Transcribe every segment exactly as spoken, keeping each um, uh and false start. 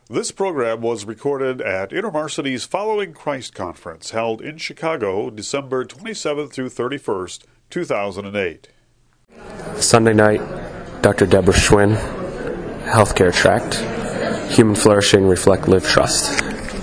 This program was recorded at InterVarsity's Following Christ Conference, held in Chicago, December twenty-seventh through thirty-first, two thousand eight. Sunday night, Doctor Deborah Schwinn, Healthcare Tract, Human Flourishing, Reflect, Live, Trust.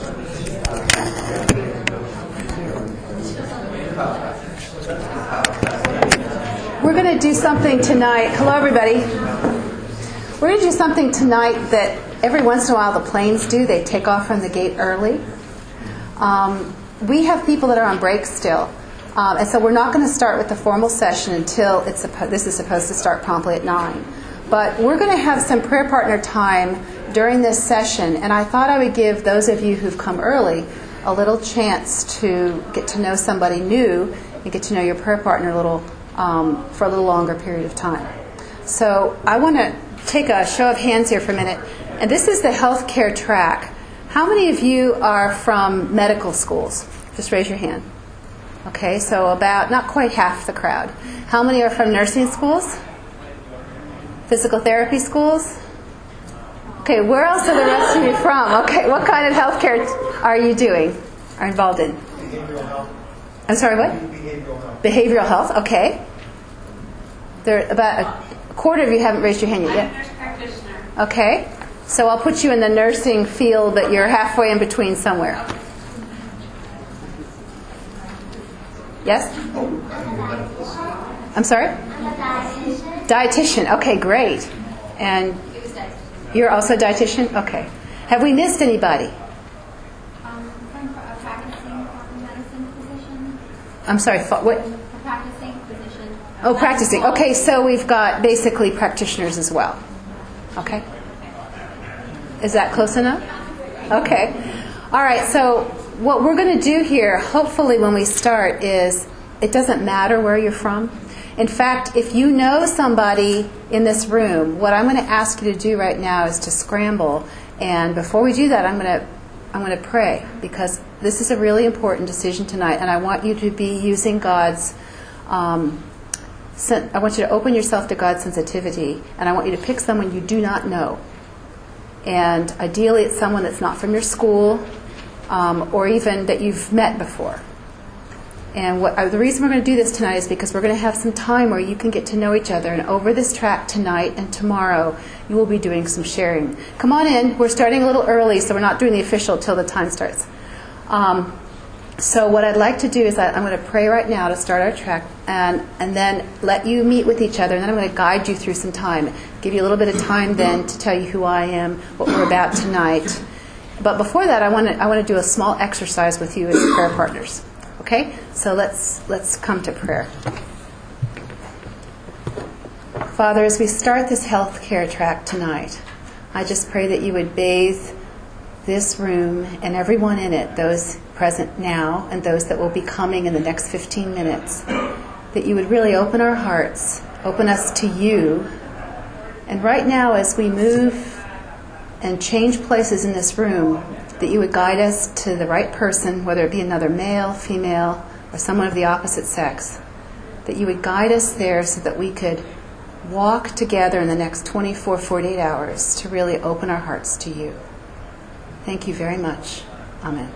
We're going to do something tonight. Hello, everybody. We're going to do something tonight that every once in a while the planes do. They take off from the gate early. Um, we have people that are on break still. Um, and so we're not going to start with the formal session until it's suppo- this is supposed to start promptly at nine. But we're going to have some prayer partner time during this session. And I thought I would give those of you who've come early a little chance to get to know somebody new and get to know your prayer partner a little um, for a little longer period of time. So I want to take a show of hands here for a minute. And this is the healthcare track. How many of you are from medical schools? Just raise your hand. Okay, so about, not quite half the crowd. How many are from nursing schools? Physical therapy schools? Okay, where else are the rest of you from? Okay, what kind of healthcare are you doing, are involved in? Behavioral health. I'm sorry, what? Behavioral health. Behavioral health, okay. There, about a quarter of you haven't raised your hand yet. I'm a nurse practitioner. Okay, so I'll put you in the nursing field, but you're halfway in between somewhere. Yes? I'm sorry? I'm a dietitian. Dietitian. Okay, great. And you're also a dietitian? Okay. Have we missed anybody? Um, I'm a practicing medicine physician. I'm sorry, fa- what? A practicing physician. Oh, practicing. Okay, so we've got basically practitioners as well. Okay. Is that close enough? Okay. All right, so what we're going to do here, hopefully when we start, is it doesn't matter where you're from. In fact, if you know somebody in this room, what I'm going to ask you to do right now is to scramble. And before we do that, I'm going to I'm going to pray, because this is a really important decision tonight, and I want you to be using God's um, sen- I want you to open yourself to God's sensitivity, and I want you to pick someone you do not know. And ideally, it's someone that's not from your school, um, or even that you've met before. And what, uh, the reason we're going to do this tonight is because we're going to have some time where you can get to know each other. And over this track tonight and tomorrow, you will be doing some sharing. Come on in. We're starting a little early, so we're not doing the official till the time starts. Um, so what I'd like to do is I, I'm going to pray right now to start our track, and, and then let you meet with each other. And then I'm going to guide you through some time. Give you a little bit of time then to tell you who I am, what we're about tonight. But before that, I want to I want to do a small exercise with you as prayer partners. Okay? So let's let's come to prayer. Father, as we start this healthcare track tonight, I just pray that you would bathe this room and everyone in it, those present now and those that will be coming in the next fifteen minutes, that you would really open our hearts, open us to you. And right now, as we move and change places in this room, that you would guide us to the right person, whether it be another male, female, or someone of the opposite sex, that you would guide us there so that we could walk together in the next twenty-four, forty-eight hours to really open our hearts to you. Thank you very much. Amen.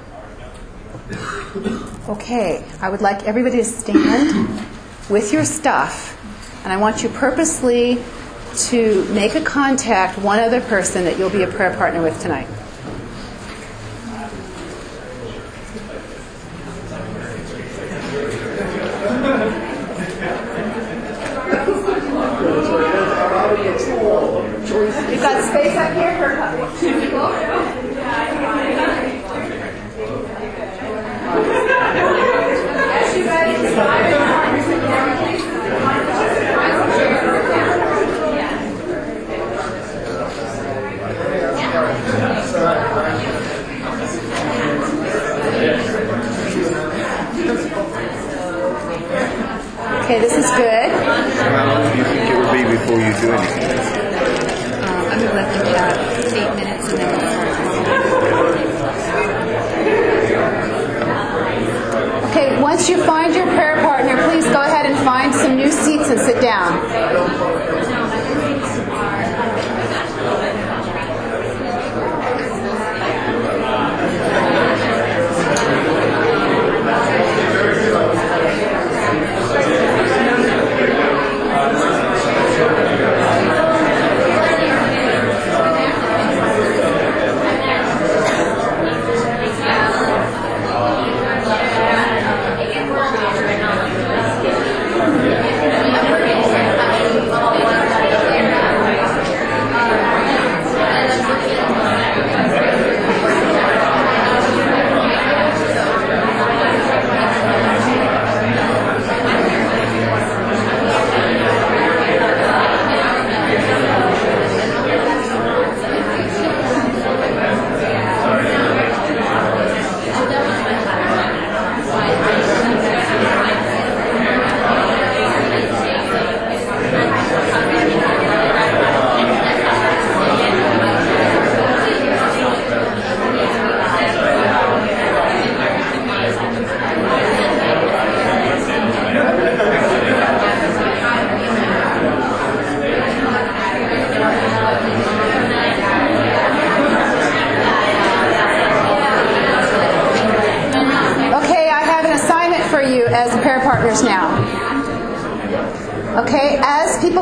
Okay, I would like everybody to stand with your stuff, and I want you purposely to make a contact one other person that you'll be a prayer partner with tonight. You've got space up here for a couple two people. Yes, you ready? Okay, this is good. How long do you think it would be before you do anything? Um, I'm going to let them chat eight minutes and then we'll start. Okay, once you find your prayer partner, please go ahead and find some new seats and sit down.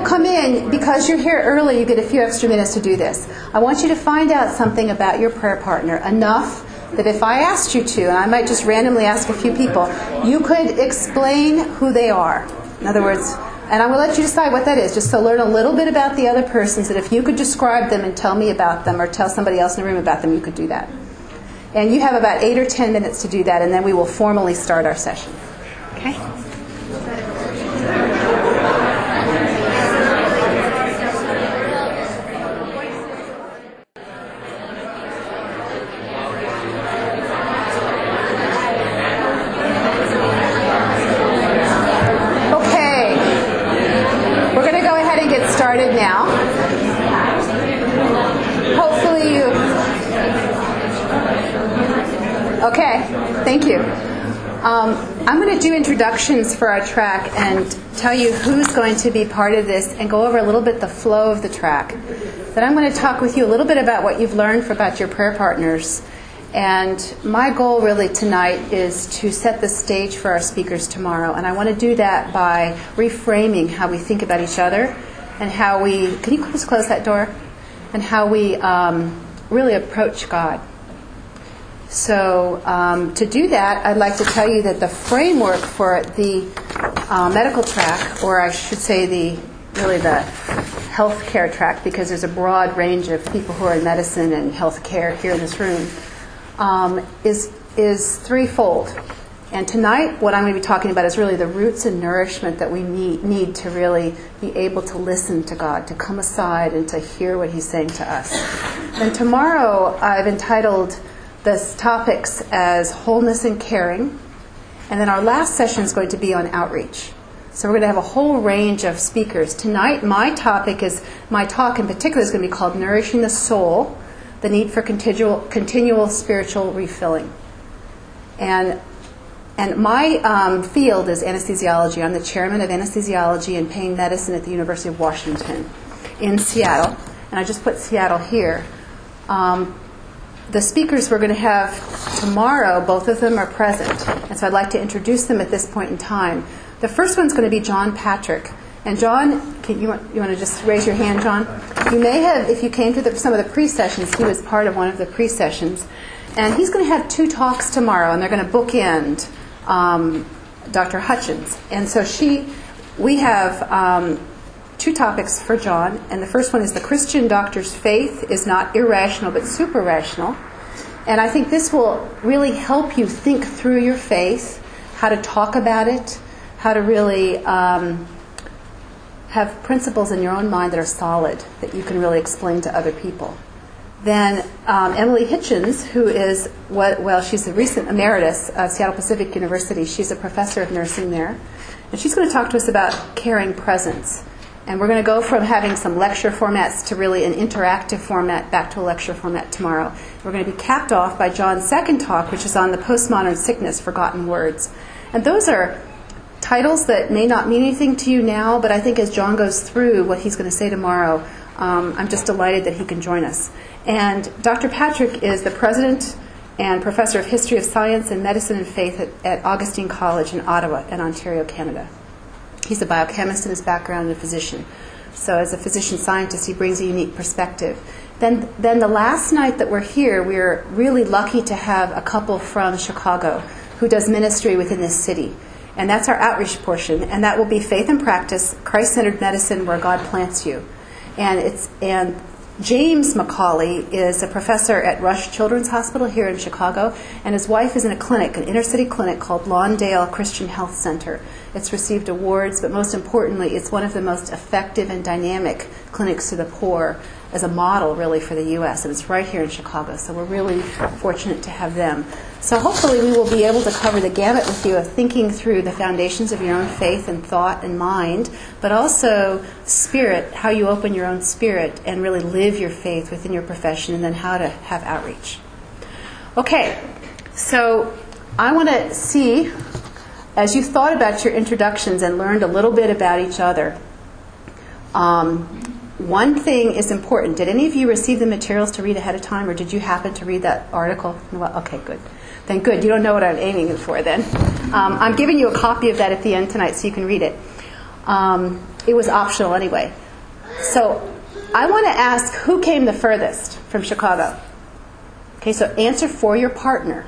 come in, because you're here early, you get a few extra minutes to do this. I want you to find out something about your prayer partner, enough that if I asked you to, and I might just randomly ask a few people, you could explain who they are. In other words, and I'm going to let you decide what that is, just to learn a little bit about the other persons, that if you could describe them and tell me about them, or tell somebody else in the room about them, you could do that. And you have about eight or ten minutes to do that, and then we will formally start our session. Okay? Started now. Hopefully you... Okay, thank you. Um, I'm going to do introductions for our track and tell you who's going to be part of this and go over a little bit the flow of the track. Then I'm going to talk with you a little bit about what you've learned for, about your prayer partners. And my goal really tonight is to set the stage for our speakers tomorrow. And I want to do that by reframing how we think about each other and how we, can you just close that door? And how we um, really approach God. So um, to do that, I'd like to tell you that the framework for the uh, medical track, or I should say the really the healthcare track, because there's a broad range of people who are in medicine and healthcare here in this room, um, is is threefold. And tonight, what I'm going to be talking about is really the roots and nourishment that we need, need to really be able to listen to God, to come aside and to hear what He's saying to us. And tomorrow, I've entitled the topics as wholeness and caring. And then our last session is going to be on outreach. So we're going to have a whole range of speakers. Tonight, my topic is, my talk in particular is going to be called Nourishing the Soul, the Need for Continual, continual Spiritual Refilling. And And my um, field is anesthesiology. I'm the chairman of anesthesiology and pain medicine at the University of Washington in Seattle. And I just put Seattle here. Um, the speakers we're going to have tomorrow, both of them are present. And so I'd like to introduce them at this point in time. The first one's going to be John Patrick. And John, can you, want, you want to just raise your hand, John? You may have, if you came to the, some of the pre-sessions, he was part of one of the pre-sessions. And he's going to have two talks tomorrow, and they're going to bookend Um, Doctor Hutchins. And so she, we have um, two topics for John. And the first one is the Christian doctor's faith is not irrational but super-rational. And I think this will really help you think through your faith, how to talk about it, how to really um, have principles in your own mind that are solid, that you can really explain to other people. Then um, Emily Hitchens, who is, what, well, she's a recent emeritus of Seattle Pacific University. She's a professor of nursing there. And she's going to talk to us about caring presence. And we're going to go from having some lecture formats to really an interactive format back to a lecture format tomorrow. We're going to be capped off by John's second talk, which is on the postmodern sickness, forgotten words. And those are titles that may not mean anything to you now, but I think as John goes through what he's going to say tomorrow, um, I'm just delighted that he can join us. And Doctor Patrick is the president and professor of history of science and medicine and faith at, at Augustine College in Ottawa in Ontario, Canada. He's a biochemist in his background and a physician. So as a physician-scientist, he brings a unique perspective. Then, then the last night that we're here, we're really lucky to have a couple from Chicago who does ministry within this city. And that's our outreach portion. And that will be Faith and Practice, Christ-Centered Medicine Where God Plants You. And it's and James McCauley is a professor at Rush Children's Hospital here in Chicago, and his wife is in a clinic, an inner-city clinic called Lawndale Christian Health Center. It's received awards, but most importantly, it's one of the most effective and dynamic clinics to the poor as a model, really, for the U S, and it's right here in Chicago, so we're really fortunate to have them. So hopefully we will be able to cover the gamut with you of thinking through the foundations of your own faith and thought and mind, but also spirit, how you open your own spirit and really live your faith within your profession, and then how to have outreach. Okay, so I want to see, as you thought about your introductions and learned a little bit about each other, um, one thing is important. Did any of you receive the materials to read ahead of time, or did you happen to read that article? Well, okay, good. Then good. You don't know what I'm aiming for then. Um, I'm giving you a copy of that at the end tonight so you can read it. Um, it was optional anyway. So I want to ask, who came the furthest from Chicago? Okay, so answer for your partner.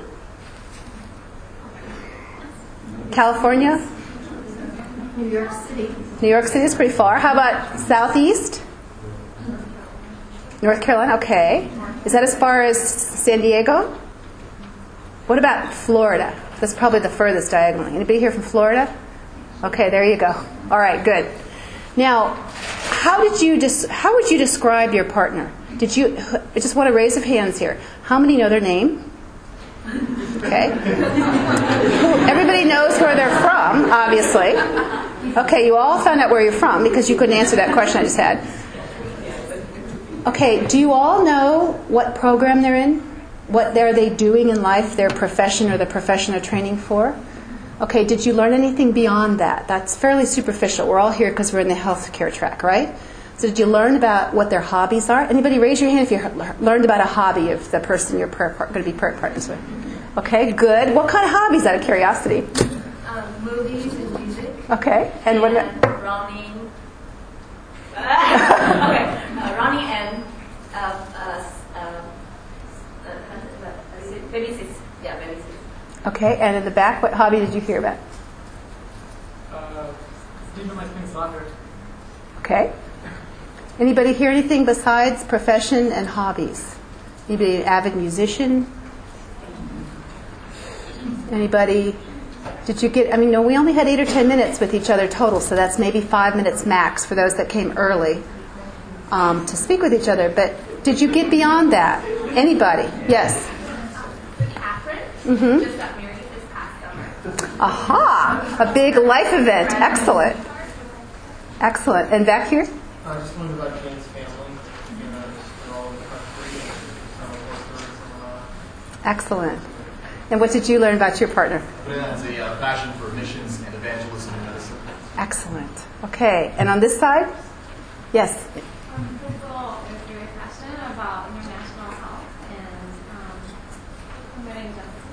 California? New York City. New York City is pretty far. How about Southeast? North Carolina? Okay. Is that as far as San Diego? What about Florida? That's probably the furthest diagonally. Anybody here from Florida? Okay, there you go. All right, good. Now, how did you des- how would you describe your partner? Did you? I just want a raise of hands here. How many know their name? Okay. Everybody knows where they're from, obviously. Okay, you all found out where you're from because you couldn't answer that question I just had. Okay, do you all know what program they're in? What are they doing in life, their profession or the profession they're training for? Okay, did you learn anything beyond that? That's fairly superficial. We're all here because we're in the healthcare track, right? So did you learn about what their hobbies are? Anybody raise your hand if you learned about a hobby of the person you're prayer par- going to be prayer partners with? Okay, good. What kind of hobbies, out of curiosity? Um, movies and music. Okay, and what about? Running. okay, uh, running and uh, uh, uh, uh, is it babysitting? Yeah, babysitting. Okay, and in the back, what hobby did you hear about? Uh, Stephen likes playing soccer. Okay. Anybody hear anything besides profession and hobbies? Anybody an avid musician? Anybody? Did you get, I mean, no, we only had eight or ten minutes with each other total, so that's maybe five minutes max for those that came early um, to speak with each other. But did you get beyond that? Anybody? Yes? Catherine Mm-hmm. just got married this past summer. Aha! A big life event. Excellent. Excellent. And back here? I just learned about Jane's family, you know, just all the country and some of her stories and whatnot. Excellent. And what did you learn about your partner? But it has a uh, passion for missions and evangelism in medicine. Excellent. Okay. And on this side? Yes. Um, Crystal is very passionate about international health and um, promoting justice.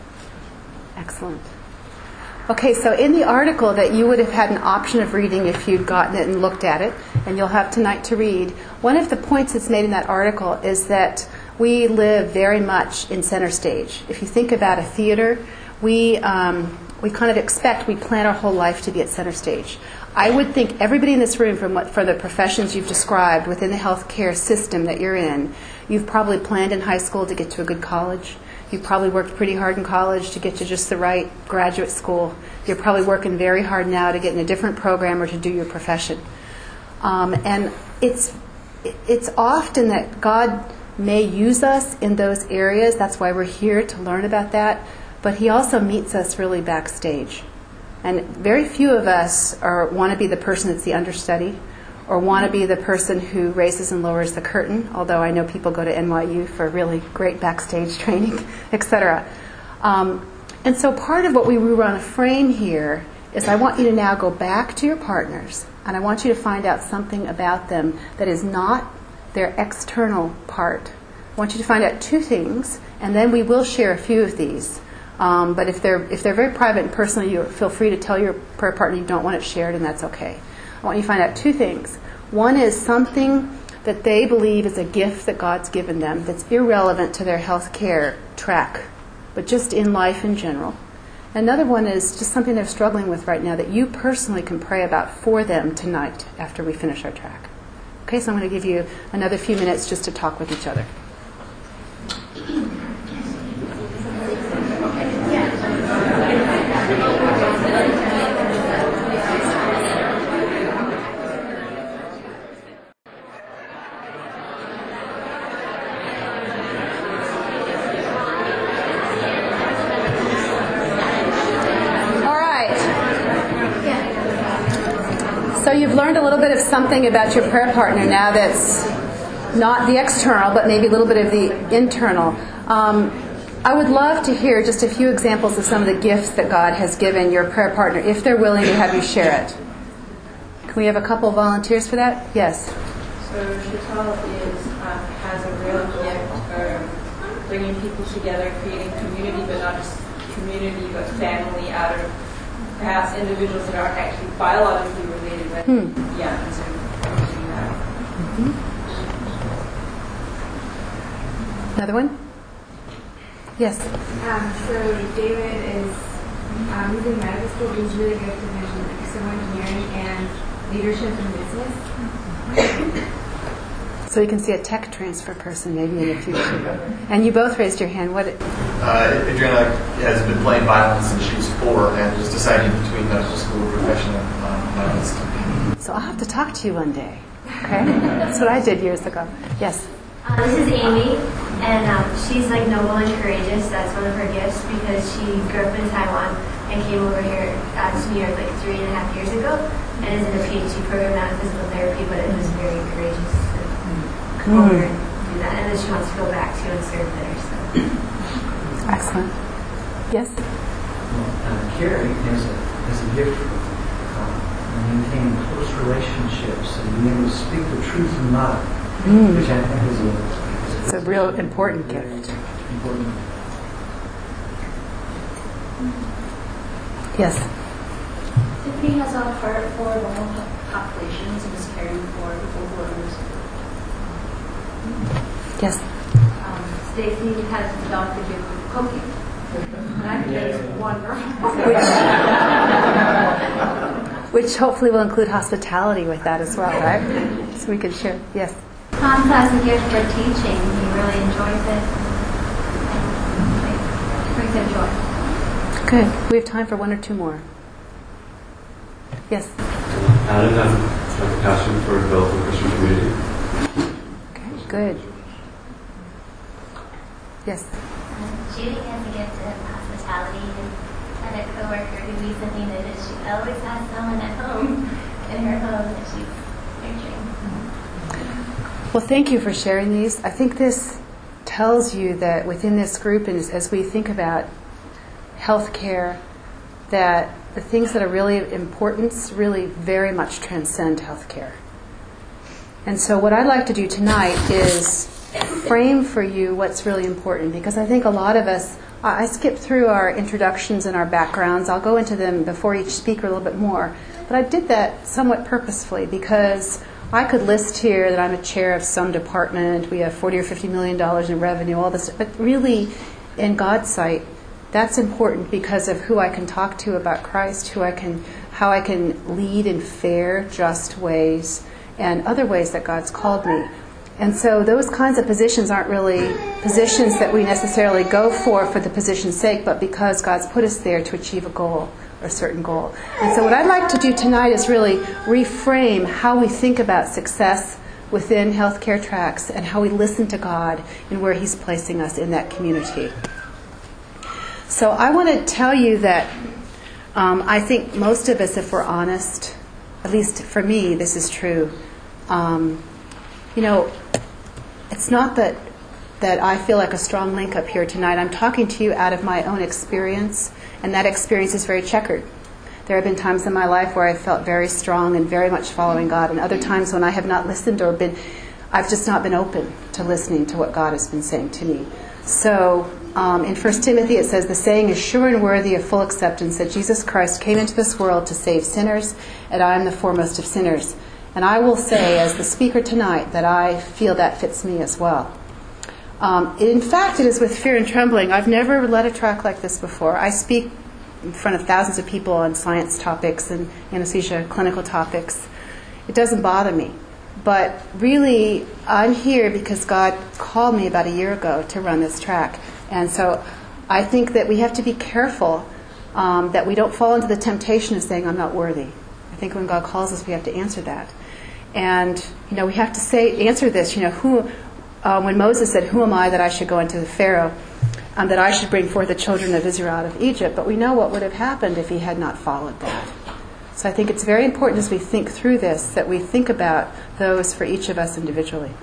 Excellent. Okay, so in the article that you would have had an option of reading if you'd gotten it and looked at it, and you'll have tonight to read, one of the points that's made in that article is that we live very much in center stage. If you think about a theater, we um, we kind of expect, we plan our whole life to be at center stage. I would think everybody in this room, from what, for the professions you've described within the healthcare system that you're in, you've probably planned in high school to get to a good college. You've probably worked pretty hard in college to get to just the right graduate school. You're probably working very hard now to get in a different program or to do your profession. Um, and it's it's often that God may use us in those areas. That's why we're here, to learn about that. But He also meets us really backstage. And very few of us are want to be the person that's the understudy or want to be the person who raises and lowers the curtain, although I know people go to N Y U for really great backstage training, et cetera. Um, and so part of what we want to frame here is I want you to now go back to your partners, and I want you to find out something about them that is not their external part. I want you to find out two things, and then we will share a few of these. Um, but if they're if they're very private and personal, you feel free to tell your prayer partner you don't want it shared, and that's okay. I want you to find out two things. One is something that they believe is a gift that God's given them that's irrelevant to their health care track, but just in life in general. Another one is just something they're struggling with right now that you personally can pray about for them tonight after we finish our track. Okay, so I'm going to give you another few minutes just to talk with each other. So you've learned a little bit of something about your prayer partner now that's not the external, but maybe a little bit of the internal. Um, I would love to hear just a few examples of some of the gifts that God has given your prayer partner, if they're willing to have you share it. Can we have a couple of volunteers for that? Yes. So Chantal is, um, has a real gift of bringing people together, creating community, but not just community, but family out of perhaps individuals that aren't actually biologically related but Hmm. yeah, these are doing that. Mm-hmm. Another one? Yes. Um, so David is um, he's in medical school, but he's really good at division, like civil engineering and leadership in business. So you can see a tech transfer person maybe in the future. And you both raised your hand. What? Uh, Adriana has been playing violin since she was four and was deciding between medical school and professional um, violence. So I'll have to talk to you one day. Okay? That's what I did years ago. Yes. Uh, this is Amy, and um, she's like noble and courageous. That's one of her gifts because she grew up in Taiwan and came over here uh, to New York like three and a half years ago and is in a PhD program now in physical therapy, but it was very courageous to come Mm. over and do that. And then she wants to go back to and serve there. So. Excellent. Yes? Well, uh, Carrie has a, has a gift for uh, maintaining close relationships and being able to speak the truth in love, Mm. which I think is a, is It's a real important gift. important. Yes. Tiffany has a heart for vulnerable populations and is caring for people who are losing. Yes. Um, Stacy has developed a gift of cooking. And I think that is wonderful. Which, which hopefully will include hospitality with that as well, right? So we can share. Yes. Hans has a gift for teaching. He really enjoys it. And brings him joy. Good. We have time for one or two more. Yes. Adam has a passion for developing Christian community. Okay, good. Yes. Judy has a gift of hospitality and had a coworker who recently noticed she always has someone at home in her home that she's nurturing. Well, thank you for sharing these. I think this tells you that within this group, and as, as we think about healthcare, that the things that are really important really very much transcend healthcare. And so what I'd like to do tonight is frame for you what's really important, because I think a lot of us, I skipped through our introductions and our backgrounds. I'll go into them before each speaker a little bit more. But I did that somewhat purposefully because I could list here that I'm a chair of some department, we have forty or fifty million dollars in revenue, all this, but really, in God's sight, that's important because of who I can talk to about Christ, who I can, how I can lead in fair, just ways, and other ways that God's called me. And so those kinds of positions aren't really positions that we necessarily go for for the position's sake, but because God's put us there to achieve a goal, or a certain goal. And so what I'd like to do tonight is really reframe how we think about success within healthcare tracks and how we listen to God and where He's placing us in that community. So I want to tell you that um, I think most of us, if we're honest, at least for me, this is true. Um, you know, it's not that that I feel like a strong link up here tonight. I'm talking to you out of my own experience, and that experience is very checkered. There have been times in my life where I felt very strong and very much following God, and other times when I have not listened or been, I've just not been open to listening to what God has been saying to me. So um, in First Timothy it says, the saying is sure and worthy of full acceptance that Jesus Christ came into this world to save sinners, and I am the foremost of sinners. And I will say, as the speaker tonight, that I feel that fits me as well. Um, in fact, it is with fear and trembling. I've never led a track like this before. I speak in front of thousands of people on science topics and anesthesia clinical topics. It doesn't bother me. But really, I'm here because God called me about a year ago to run this track. And so I think that we have to be careful um, that we don't fall into the temptation of saying, I'm not worthy. I think when God calls us, we have to answer that. And, you know, we have to say, answer this, you know, who, uh, when Moses said, who am I that I should go into the Pharaoh, um, that I should bring forth the children of Israel out of Egypt? But we know what would have happened if he had not followed that. So I think it's very important as we think through this that we think about those for each of us individually.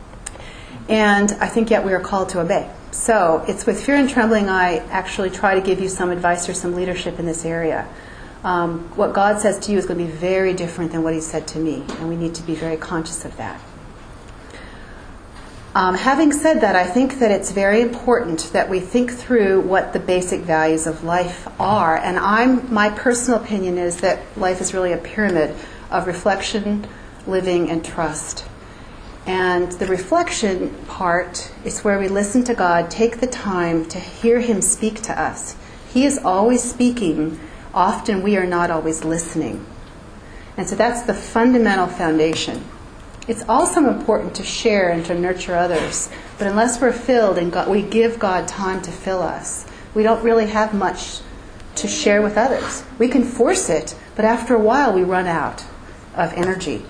And I think yet we are called to obey. So it's with fear and trembling I actually try to give you some advice or some leadership in this area. Um, what God says to you is going to be very different than what He said to me, and we need to be very conscious of that. Um, having said that, I think that it's very important that we think through what the basic values of life are. And I'm, my personal opinion is that life is really a pyramid of reflection, living, and trust. And the reflection part is where we listen to God, take the time to hear Him speak to us. He is always speaking. Often we are not always listening. And so that's the fundamental foundation. It's also important to share and to nurture others. But unless we're filled and God, we give God time to fill us, we don't really have much to share with others. We can force it, but after a while we run out of energy.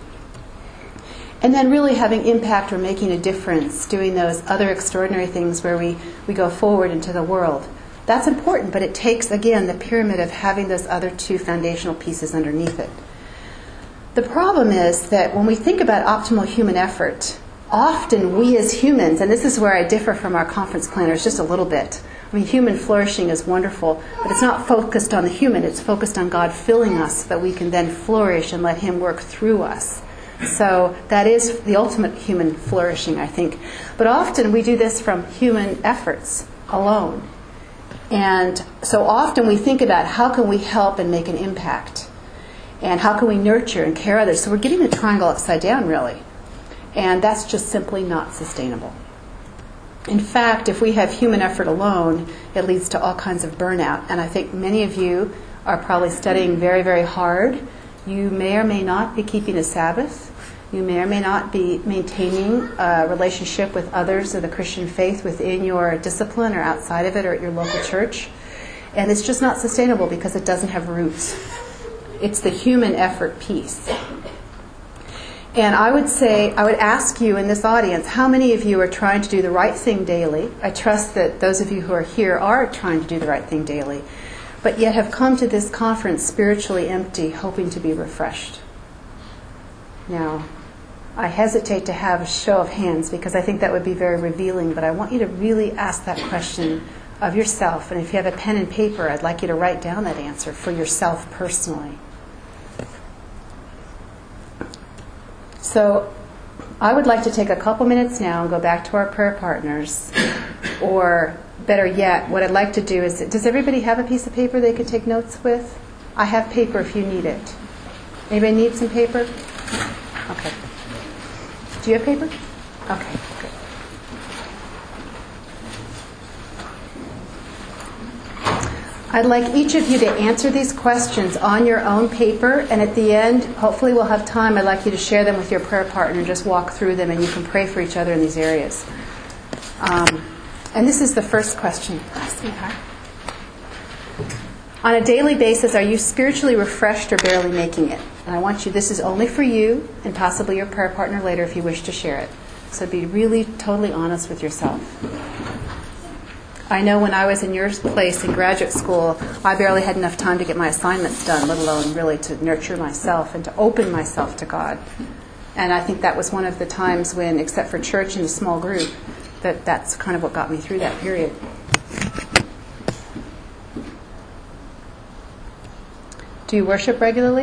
And then really having impact or making a difference, doing those other extraordinary things where we, we go forward into the world. That's important, but it takes, again, the pyramid of having those other two foundational pieces underneath it. The problem is that when we think about optimal human effort, often we as humans, and this is where I differ from our conference planners just a little bit. I mean, human flourishing is wonderful, but it's not focused on the human. It's focused on God filling us so that we can then flourish and let Him work through us. So that is the ultimate human flourishing, I think. But often we do this from human efforts alone. And so often we think about how can we help and make an impact? And how can we nurture and care others? So we're getting the triangle upside down, really. And that's just simply not sustainable. In fact, if we have human effort alone, it leads to all kinds of burnout. And I think many of you are probably studying very, very hard. You may or may not be keeping a Sabbath. You may or may not be maintaining a relationship with others of the Christian faith within your discipline or outside of it or at your local church. And it's just not sustainable because it doesn't have roots. It's the human effort piece. And I would say, I would ask you in this audience, how many of you are trying to do the right thing daily? I trust that those of you who are here are trying to do the right thing daily, but yet have come to this conference spiritually empty, hoping to be refreshed. Now, I hesitate to have a show of hands because I think that would be very revealing, but I want you to really ask that question of yourself. And if you have a pen and paper, I'd like you to write down that answer for yourself personally. So I would like to take a couple minutes now and go back to our prayer partners. Or better yet, what I'd like to do is, does everybody have a piece of paper they could take notes with? I have paper if you need it. Anybody need some paper? Okay. Do you have paper? Okay, good. I'd like each of you to answer these questions on your own paper, and at the end, hopefully we'll have time, I'd like you to share them with your prayer partner and just walk through them, and you can pray for each other in these areas. Um, and this is the first question. Hi, sweetheart. On a daily basis, are you spiritually refreshed or barely making it? And I want you, this is only for you and possibly your prayer partner later if you wish to share it. So be really totally honest with yourself. I know when I was in your place in graduate school, I barely had enough time to get my assignments done, let alone really to nurture myself and to open myself to God. And I think that was one of the times when, except for church and a small group, that that's kind of what got me through that period. Do you worship regularly?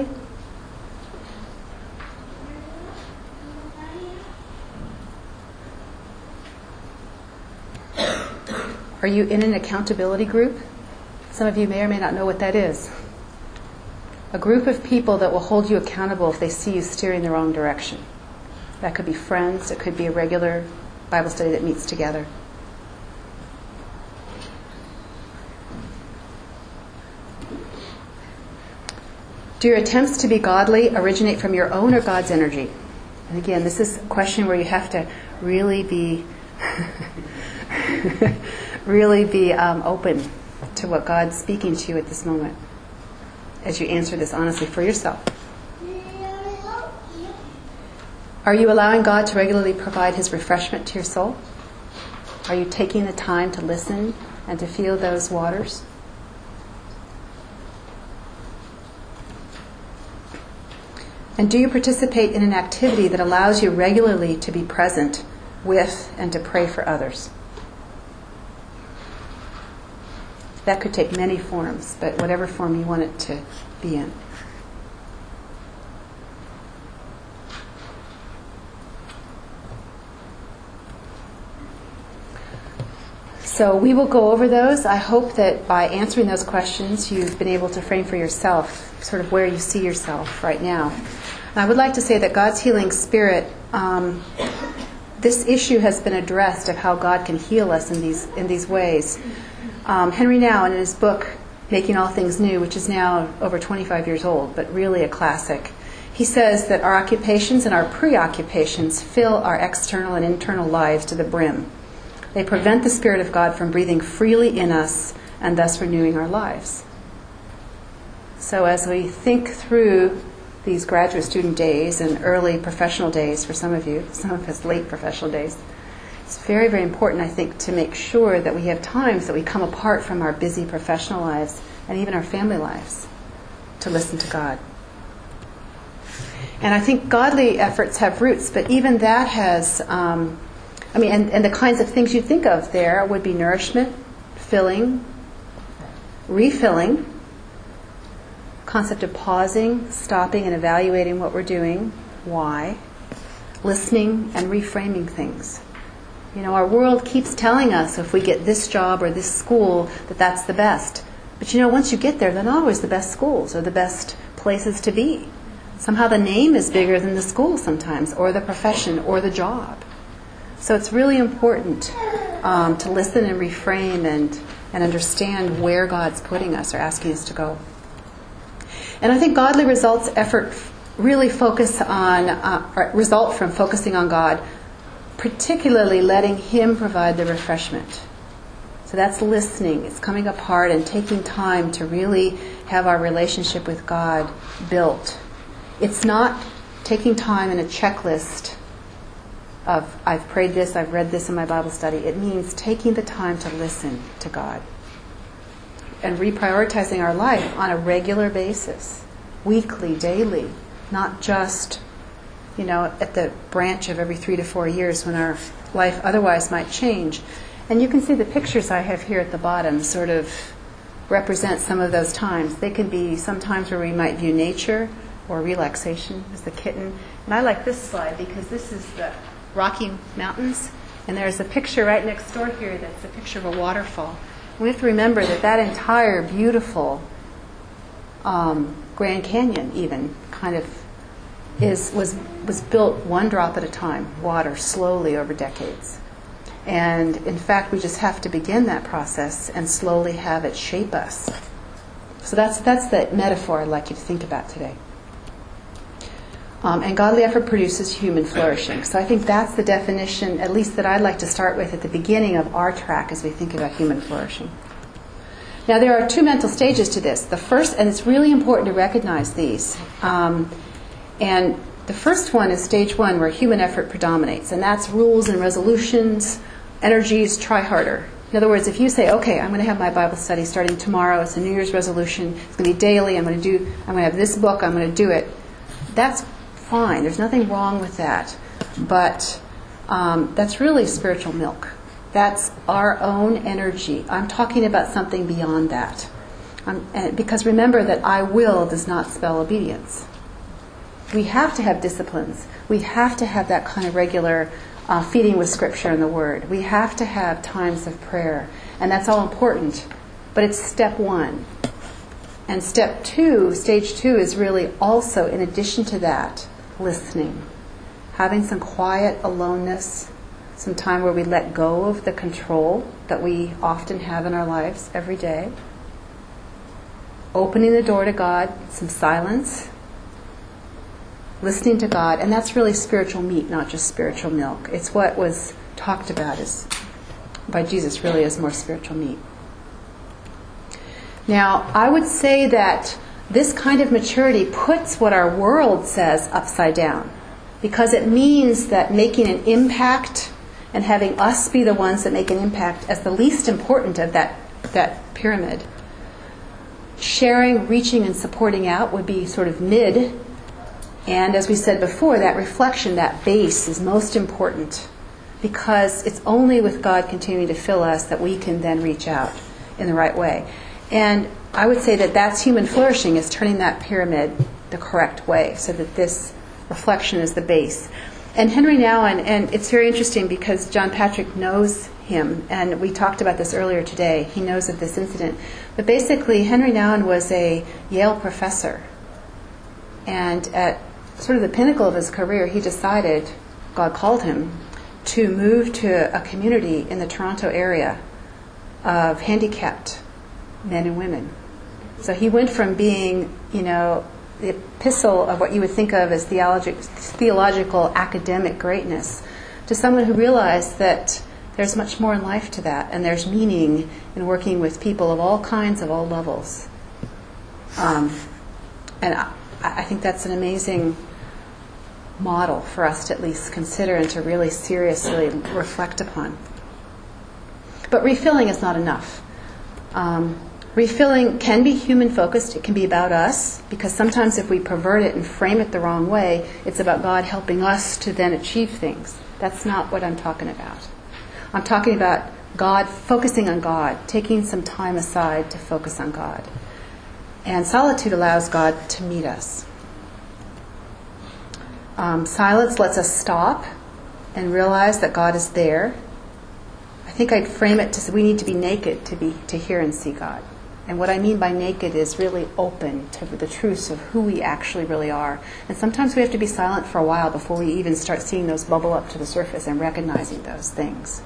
Are you in an accountability group? Some of you may or may not know what that is. A group of people that will hold you accountable if they see you steering the wrong direction. That could be friends, it could be a regular Bible study that meets together. Do your attempts to be godly originate from your own or God's energy? And again, this is a question where you have to really be really be um, open to what God's speaking to you at this moment as you answer this honestly for yourself. Are you allowing God to regularly provide His refreshment to your soul? Are you taking the time to listen and to feel those waters? And do you participate in an activity that allows you regularly to be present with and to pray for others? That could take many forms, but whatever form you want it to be in. So we will go over those. I hope that by answering those questions, you've been able to frame for yourself sort of where you see yourself right now. And I would like to say that God's healing spirit, um, this issue has been addressed of how God can heal us in these in these ways. Um, Henry Nouwen, in his book, Making All Things New, which is now over twenty-five years old, but really a classic, he says that our occupations and our preoccupations fill our external and internal lives to the brim. They prevent the Spirit of God from breathing freely in us and thus renewing our lives. So as we think through these graduate student days and early professional days for some of you, some of us late professional days, it's very, very important, I think, to make sure that we have times that we come apart from our busy professional lives and even our family lives to listen to God. And I think godly efforts have roots, but even that has, um, I mean, and, and the kinds of things you think of there would be nourishment, filling, refilling, concept of pausing, stopping and evaluating what we're doing, why, listening and reframing things. You know, our world keeps telling us if we get this job or this school that that's the best. But you know, once you get there, they're not always the best schools or the best places to be. Somehow the name is bigger than the school sometimes, or the profession, or the job. So it's really important um, to listen and reframe and, and understand where God's putting us or asking us to go. And I think godly results effort really focus on, uh, or result from focusing on God, particularly letting Him provide the refreshment. So that's listening. It's coming apart and taking time to really have our relationship with God built. It's not taking time in a checklist of, I've prayed this, I've read this in my Bible study. It means taking the time to listen to God and reprioritizing our life on a regular basis, weekly, daily, not just, you know, at the branch of every three to four years when our life otherwise might change. And you can see the pictures I have here at the bottom sort of represent some of those times. They can be some times where we might view nature or relaxation as the kitten. And I like this slide because this is the Rocky Mountains, and there's a picture right next door here that's a picture of a waterfall. And we have to remember that that entire beautiful um, Grand Canyon even kind of is was was built one drop at a time, water, slowly over decades. And in fact, we just have to begin that process and slowly have it shape us. So that's that's the metaphor I'd like you to think about today. Um, and godly effort produces human flourishing. So I think that's the definition, at least that I'd like to start with at the beginning of our track as we think about human flourishing. Now there are two mental stages to this. The first, and it's really important to recognize these, um, and the first one is stage one, where human effort predominates, and that's rules and resolutions, energies, try harder. In other words, if you say, okay, I'm going to have my Bible study starting tomorrow, it's a New Year's resolution, it's going to be daily, I'm going to do, I'm going to have this book, I'm going to do it, that's fine. There's nothing wrong with that. But um, that's really spiritual milk. That's our own energy. I'm talking about something beyond that. Um, and because remember that I will does not spell obedience. We have to have disciplines. We have to have that kind of regular uh, feeding with Scripture and the Word. We have to have times of prayer. And that's all important. But it's step one. And step two, stage two, is really also, in addition to that, listening. Having some quiet aloneness, some time where we let go of the control that we often have in our lives every day. Opening the door to God, some silence. Listening to God, and that's really spiritual meat, not just spiritual milk. It's what was talked about as, by Jesus really as more spiritual meat. Now, I would say that this kind of maturity puts what our world says upside down, because it means that making an impact and having us be the ones that make an impact as the least important of that, that pyramid. Sharing, reaching, and supporting out would be sort of mid. And as we said before, that reflection, that base is most important, because it's only with God continuing to fill us that we can then reach out in the right way. And I would say that that's human flourishing, is turning that pyramid the correct way so that this reflection is the base. And Henry Nouwen, and it's very interesting because John Patrick knows him, and we talked about this earlier today. He knows of this incident. But basically, Henry Nouwen was a Yale professor. And at sort of the pinnacle of his career, he decided, God called him, to move to a community in the Toronto area of handicapped men and women. So he went from being, you know, the epistle of what you would think of as theologic, theological academic greatness to someone who realized that there's much more in life to that, and there's meaning in working with people of all kinds, of all levels. Um, and I, I think that's an amazing model for us to at least consider and to really seriously reflect upon. But refilling is not enough. Um, refilling can be human-focused. It can be about us, because sometimes if we pervert it and frame it the wrong way, it's about God helping us to then achieve things. That's not what I'm talking about. I'm talking about God, focusing on God, taking some time aside to focus on God. And solitude allows God to meet us. Um, silence lets us stop and realize that God is there. I think I'd frame it to say we need to be naked to be to hear and see God. And what I mean by naked is really open to the truths of who we actually really are. And sometimes we have to be silent for a while before we even start seeing those bubble up to the surface and recognizing those things.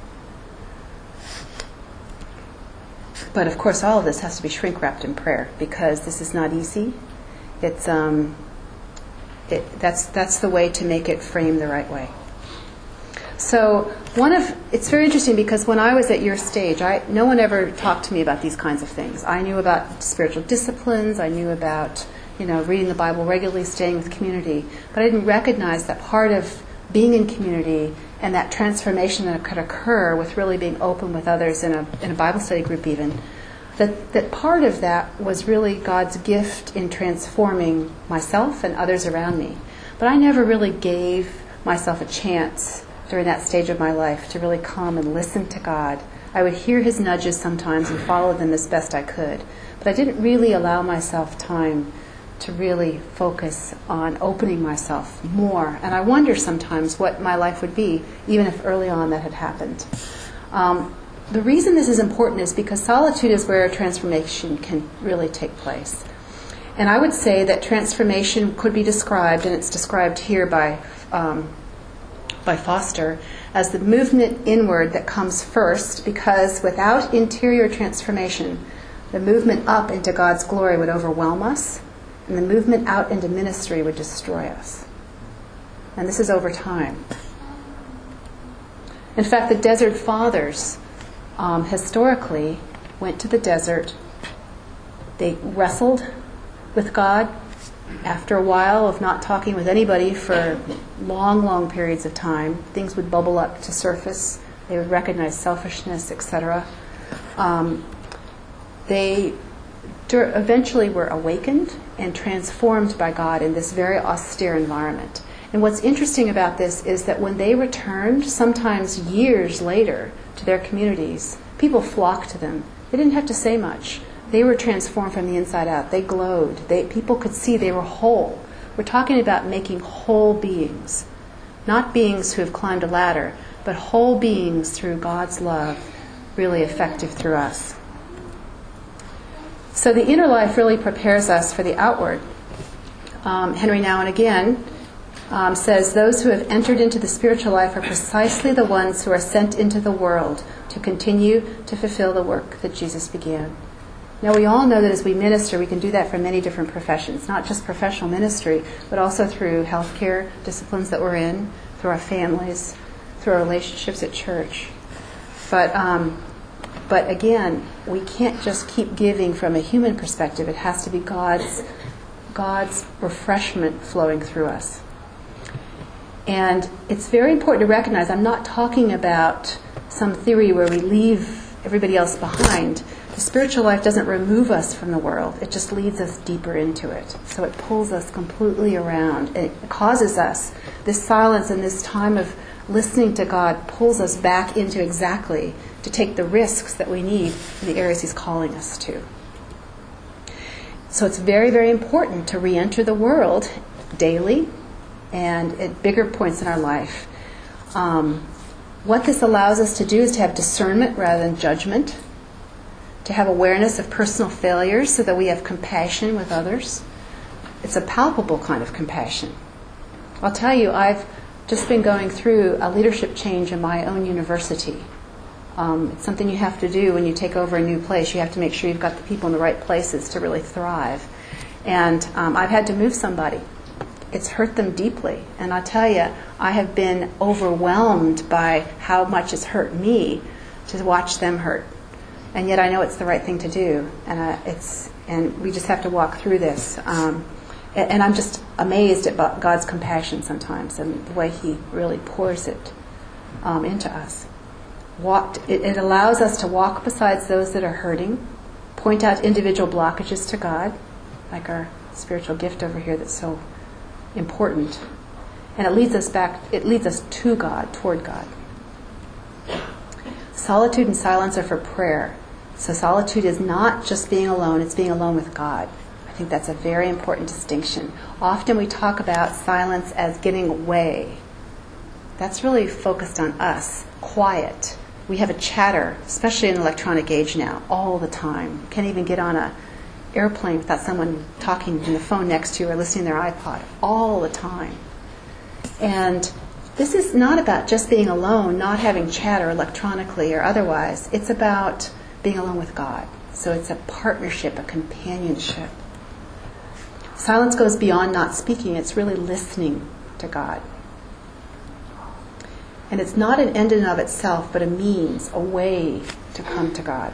But of course, all of this has to be shrink-wrapped in prayer, because this is not easy. It's um, it, that's that's the way to make it frame the right way. So one of it's very interesting, because when I was at your stage, I no one ever talked to me about these kinds of things. I knew about spiritual disciplines. I knew about you know reading the Bible regularly, staying with community, but I didn't recognize that part of being in community and that transformation that could occur with really being open with others in a in a Bible study group even, that, that part of that was really God's gift in transforming myself and others around me. But I never really gave myself a chance during that stage of my life to really come and listen to God. I would hear his nudges sometimes and follow them as best I could. But I didn't really allow myself time to really focus on opening myself more. And I wonder sometimes what my life would be, even if early on that had happened. Um, the reason this is important is because solitude is where transformation can really take place. And I would say that transformation could be described, and it's described here by um, by Foster, as the movement inward that comes first, because without interior transformation, the movement up into God's glory would overwhelm us, and the movement out into ministry would destroy us. And this is over time. In fact, the Desert Fathers um, historically went to the desert. They wrestled with God. After a while of not talking with anybody for long, long periods of time, things would bubble up to surface. They would recognize selfishness, et cetera. Um, they dur- eventually were awakened and transformed by God in this very austere environment. And what's interesting about this is that when they returned, sometimes years later, to their communities, people flocked to them. They didn't have to say much. They were transformed from the inside out. They glowed. They, people could see they were whole. We're talking about making whole beings. Not beings who have climbed a ladder, but whole beings through God's love, really effective through us. So the inner life really prepares us for the outward. Um, Henry Nouwen again um, says, those who have entered into the spiritual life are precisely the ones who are sent into the world to continue to fulfill the work that Jesus began. Now, we all know that as we minister, we can do that for many different professions, not just professional ministry, but also through healthcare disciplines that we're in, through our families, through our relationships at church. But, um, but again, we can't just keep giving from a human perspective. It has to be God's, God's refreshment flowing through us. And it's very important to recognize, I'm not talking about some theory where we leave everybody else behind. The spiritual life doesn't remove us from the world. It just leads us deeper into it. So it pulls us completely around. It causes us, this silence and this time of listening to God pulls us back into exactly to take the risks that we need in the areas he's calling us to. So it's very, very important to re-enter the world daily and at bigger points in our life. Um, what this allows us to do is to have discernment rather than judgment, to have awareness of personal failures so that we have compassion with others. It's a palpable kind of compassion. I'll tell you, I've just been going through a leadership change in my own university. Um, it's something you have to do when you take over a new place. You have to make sure you've got the people in the right places to really thrive. And um, I've had to move somebody. It's hurt them deeply. And I'll tell you, I have been overwhelmed by how much it's hurt me to watch them hurt. And yet I know it's the right thing to do. And uh, it's and we just have to walk through this. Um, and, and I'm just amazed at God's compassion sometimes and the way He really pours it um, into us. Walked, it, it allows us to walk beside those that are hurting, point out individual blockages to God, like our spiritual gift over here that's so important. And it leads us back, it leads us to God, toward God. Solitude and silence are for prayer. So solitude is not just being alone, it's being alone with God. I think that's a very important distinction. Often we talk about silence as getting away. That's really focused on us, quiet. We have a chatter, especially in the electronic age now, all the time. Can't even get on a airplane without someone talking on the phone next to you or listening to their iPod all the time. And this is not about just being alone, not having chatter electronically or otherwise. It's about being alone with God. So it's a partnership, a companionship. Silence goes beyond not speaking. It's really listening to God. And it's not an end in and of itself, but a means, a way to come to God.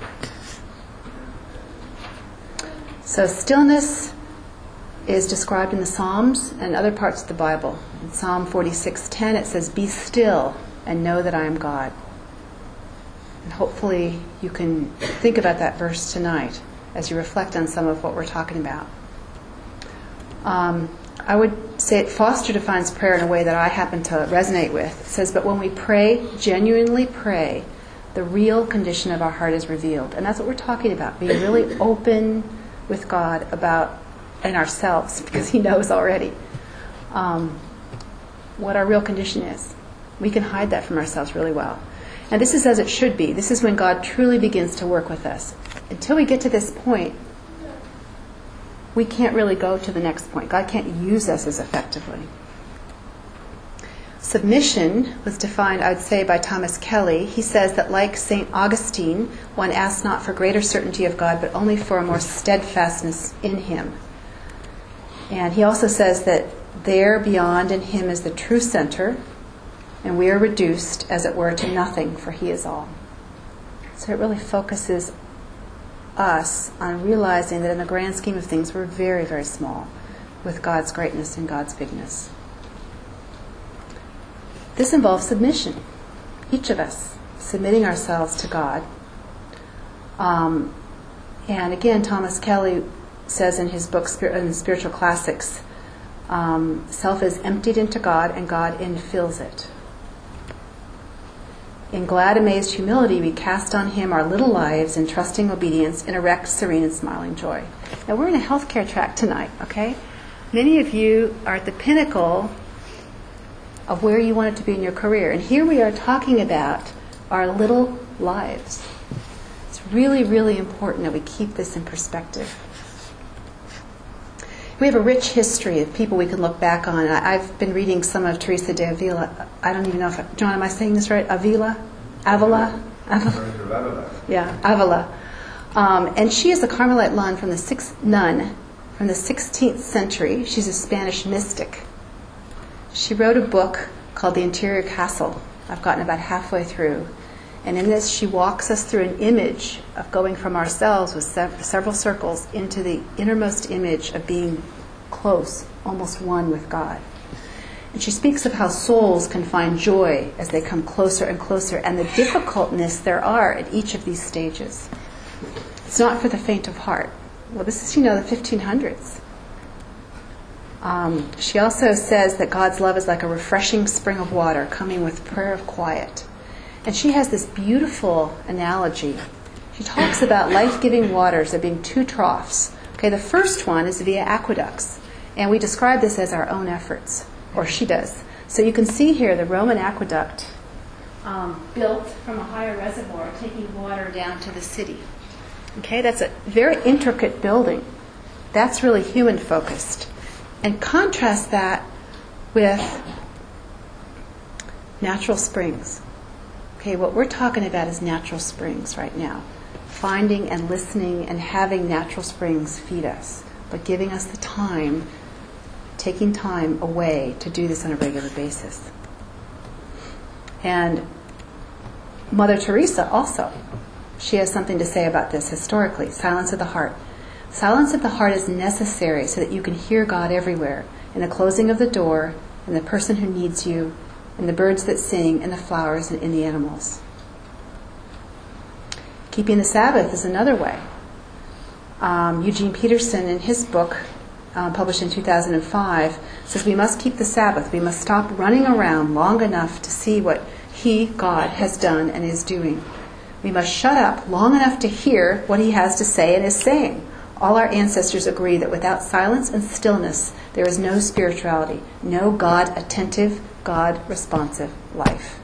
So stillness is described in the Psalms and other parts of the Bible. In Psalm forty-six ten it says, "Be still and know that I am God." And hopefully you can think about that verse tonight as you reflect on some of what we're talking about. Um, I would say Foster defines prayer in a way that I happen to resonate with. It says, "But when we pray, genuinely pray, the real condition of our heart is revealed." And that's what we're talking about, being really open with God about, and ourselves, because He knows already um, what our real condition is. We can hide that from ourselves really well. And this is as it should be. This is when God truly begins to work with us. Until we get to this point, we can't really go to the next point. God can't use us as effectively. Submission was defined, I would say, by Thomas Kelly. He says that like Saint Augustine, one asks not for greater certainty of God, but only for a more steadfastness in Him. And he also says that there beyond in Him is the true center, and we are reduced, as it were, to nothing, for He is all. So it really focuses us on realizing that in the grand scheme of things, we're very, very small with God's greatness and God's bigness. This involves submission. Each of us submitting ourselves to God. Um, and again, Thomas Kelly says in his book, in Spiritual Classics, um, self is emptied into God and God infills it. In glad, amazed humility, we cast on Him our little lives in trusting obedience in erect, serene, and smiling joy. Now, we're in a healthcare track tonight, okay? Many of you are at the pinnacle of where you want it to be in your career. And here we are talking about our little lives. It's really, really important that we keep this in perspective. We have a rich history of people we can look back on. I've been reading some of Teresa de Avila. I don't even know if, I, John, am I saying this right? Avila? Avila? Avila? Yeah, Avila. Um, and she is a Carmelite nun from the sixth nun from the sixteenth century. She's a Spanish mystic. She wrote a book called The Interior Castle. I've gotten about halfway through. And in this, she walks us through an image of going from ourselves with sev- several circles into the innermost image of being close, almost one with God. And she speaks of how souls can find joy as they come closer and closer, and the difficultness there are at each of these stages. It's not for the faint of heart. Well, this is, you know, the fifteen hundreds. Um, she also says that God's love is like a refreshing spring of water coming with prayer of quiet. And she has this beautiful analogy. She talks about life-giving waters there being two troughs. Okay, the first one is via aqueducts. And we describe this as our own efforts, or she does. So you can see here the Roman aqueduct um, built from a higher reservoir, taking water down to the city. Okay, that's a very intricate building. That's really human-focused. And contrast that with natural springs. Okay, what we're talking about is natural springs right now. Finding and listening and having natural springs feed us, but giving us the time, taking time away to do this on a regular basis. And Mother Teresa also, she has something to say about this historically. Silence of the heart. Silence of the heart is necessary so that you can hear God everywhere, in the closing of the door, in the person who needs you, in the birds that sing, in the flowers, and in the animals. Keeping the Sabbath is another way. Um, Eugene Peterson, in his book, uh, published in two thousand five, says we must keep the Sabbath. We must stop running around long enough to see what He, God, has done and is doing. We must shut up long enough to hear what He has to say and is saying. All our ancestors agree that without silence and stillness, there is no spirituality, no God-attentive, God-responsive life.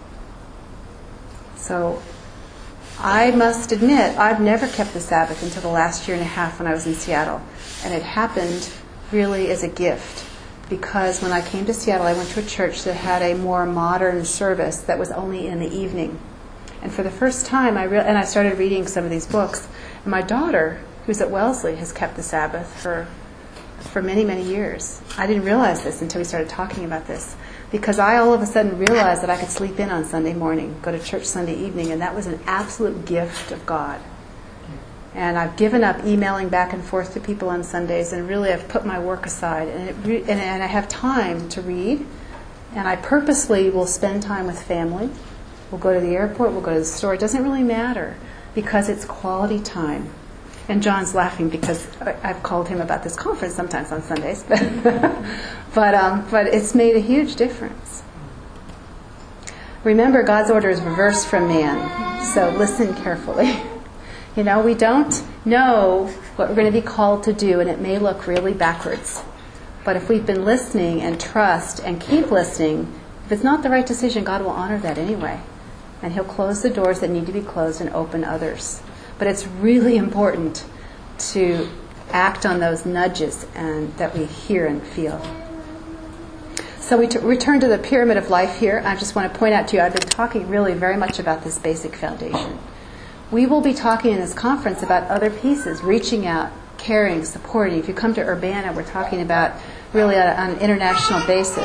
So, I must admit, I've never kept the Sabbath until the last year and a half when I was in Seattle. And it happened really as a gift. Because when I came to Seattle, I went to a church that had a more modern service that was only in the evening. And for the first time, I re- and I started reading some of these books. And my daughter, who's at Wellesley, has kept the Sabbath for for many, many years. I didn't realize this until we started talking about this. Because I all of a sudden realized that I could sleep in on Sunday morning, go to church Sunday evening, and that was an absolute gift of God. And I've given up emailing back and forth to people on Sundays, and really I've put my work aside. And, it re- and, and I have time to read, and I purposely will spend time with family. We'll go to the airport, we'll go to the store. It doesn't really matter, because it's quality time. And John's laughing because I've called him about this conference sometimes on Sundays. but um, but it's made a huge difference. Remember, God's order is reversed from man, so listen carefully. You know, we don't know what we're going to be called to do, and it may look really backwards. But if we've been listening and trust and keep listening, if it's not the right decision, God will honor that anyway. And He'll close the doors that need to be closed and open others. But it's really important to act on those nudges and that we hear and feel. So we t- return to the pyramid of life here. I just want to point out to you, I've been talking really very much about this basic foundation. We will be talking in this conference about other pieces, reaching out, caring, supporting. If you come to Urbana, we're talking about really on an international basis.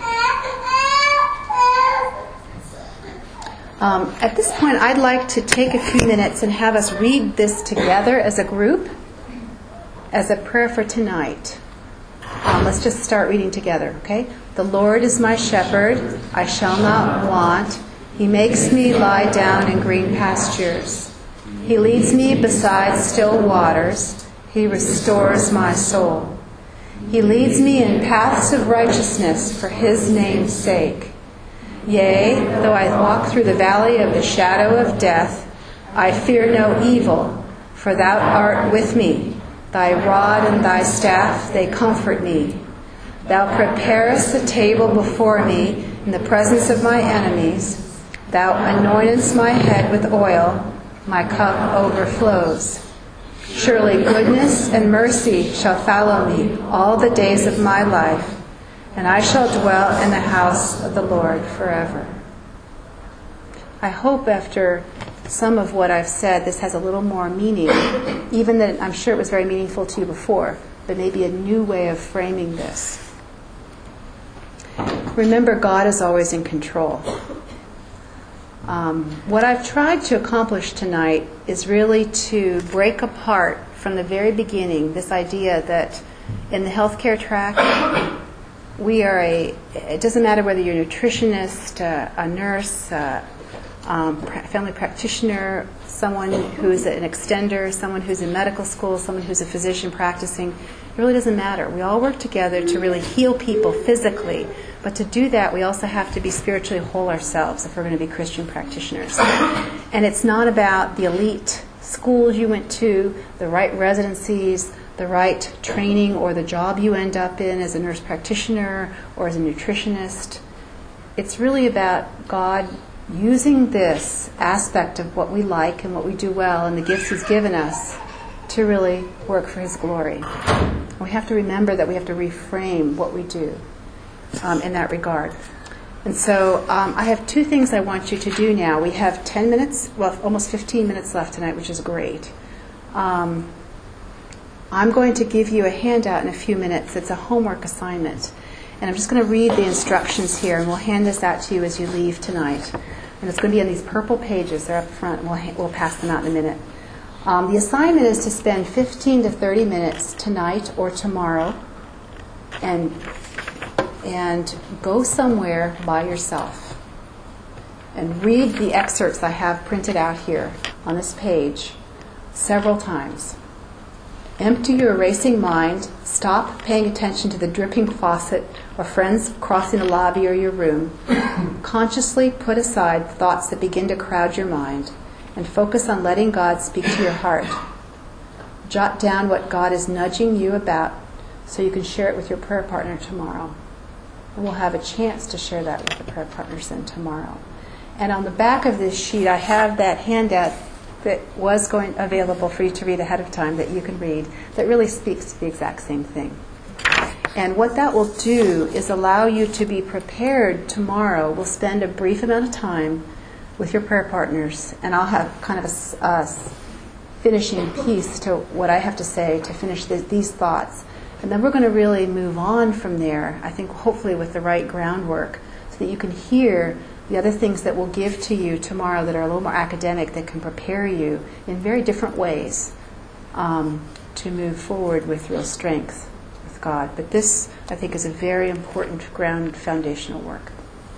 Um, at this point, I'd like to take a few minutes and have us read this together as a group, as a prayer for tonight. Um, let's just start reading together, okay? The Lord is my shepherd, I shall not want. He makes me lie down in green pastures. He leads me beside still waters. He restores my soul. He leads me in paths of righteousness for His name's sake. Yea, though I walk through the valley of the shadow of death, I fear no evil, for Thou art with me. Thy rod and Thy staff, they comfort me. Thou preparest a table before me in the presence of my enemies. Thou anointest my head with oil, my cup overflows. Surely goodness and mercy shall follow me all the days of my life, and I shall dwell in the house of the Lord forever. I hope after some of what I've said, this has a little more meaning, even that I'm sure it was very meaningful to you before, but maybe a new way of framing this. Remember, God is always in control. Um, what I've tried to accomplish tonight is really to break apart from the very beginning this idea that in the healthcare track, we are a, it doesn't matter whether you're a nutritionist, uh, a nurse, uh, um, family practitioner, someone who's an extender, someone who's in medical school, someone who's a physician practicing. It really doesn't matter. We all work together to really heal people physically. But to do that, we also have to be spiritually whole ourselves if we're going to be Christian practitioners. And it's not about the elite schools you went to, the right residencies, the right training, or the job you end up in as a nurse practitioner or as a nutritionist. It's really about God using this aspect of what we like and what we do well and the gifts He's given us to really work for His glory. We have to remember that we have to reframe what we do. um, in that regard. And so um, I have two things I want you to do now. We have ten minutes, well, almost fifteen minutes left tonight, which is great. Um, I'm going to give you a handout in a few minutes. It's a homework assignment. And I'm just going to read the instructions here, and we'll hand this out to you as you leave tonight. And it's going to be on these purple pages. They're up front. We'll, ha- we'll pass them out in a minute. Um, the assignment is to spend fifteen to thirty minutes tonight or tomorrow and and go somewhere by yourself and read the excerpts I have printed out here on this page several times. Empty your racing mind. Stop paying attention to the dripping faucet or friends crossing the lobby or your room. Consciously put aside thoughts that begin to crowd your mind and focus on letting God speak to your heart. Jot down what God is nudging you about so you can share it with your prayer partner tomorrow. And we'll have a chance to share that with the prayer partners then tomorrow. And on the back of this sheet, I have that handout that was going available for you to read ahead of time that you can read that really speaks to the exact same thing. And what that will do is allow you to be prepared tomorrow. We'll spend a brief amount of time with your prayer partners, and I'll have kind of a, a finishing piece to what I have to say to finish the, these thoughts. And then we're going to really move on from there, I think hopefully with the right groundwork, so that you can hear the other things that we'll give to you tomorrow that are a little more academic, that can prepare you in very different ways um, to move forward with real strength with God. But this, I think, is a very important ground foundational work.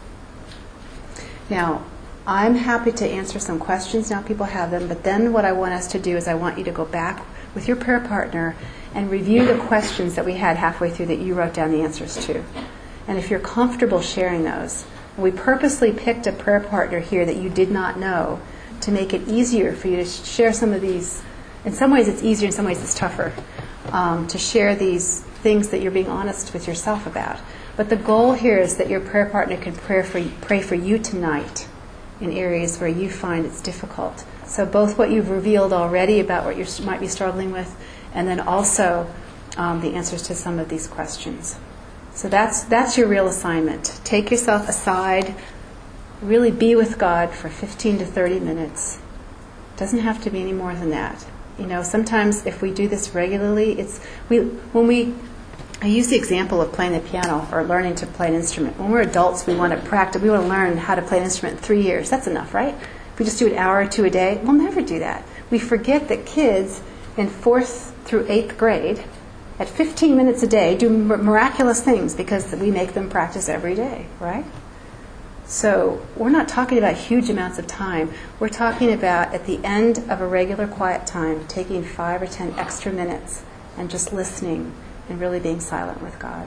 Now, I'm happy to answer some questions now people have them, but then what I want us to do is I want you to go back with your prayer partner and review the questions that we had halfway through that you wrote down the answers to. And if you're comfortable sharing those, we purposely picked a prayer partner here that you did not know to make it easier for you to share some of these. In some ways it's easier, in some ways it's tougher, um, to share these things that you're being honest with yourself about. But the goal here is that your prayer partner can pray for, pray for you tonight in areas where you find it's difficult. So both what you've revealed already about what you might be struggling with, and then also um, the answers to some of these questions. So that's that's your real assignment. Take yourself aside, really be with God for fifteen to thirty minutes. It doesn't have to be any more than that. You know, sometimes if we do this regularly, it's we when we I use the example of playing the piano or learning to play an instrument. When we're adults, we want to practice, we want to learn how to play an instrument in three years. That's enough, right? If we just do an hour or two a day, we'll never do that. We forget that kids in fourth through eighth grade at fifteen minutes a day do miraculous things because we make them practice every day, right? So we're not talking about huge amounts of time. We're talking about at the end of a regular quiet time, taking five or ten extra minutes and just listening and really being silent with God.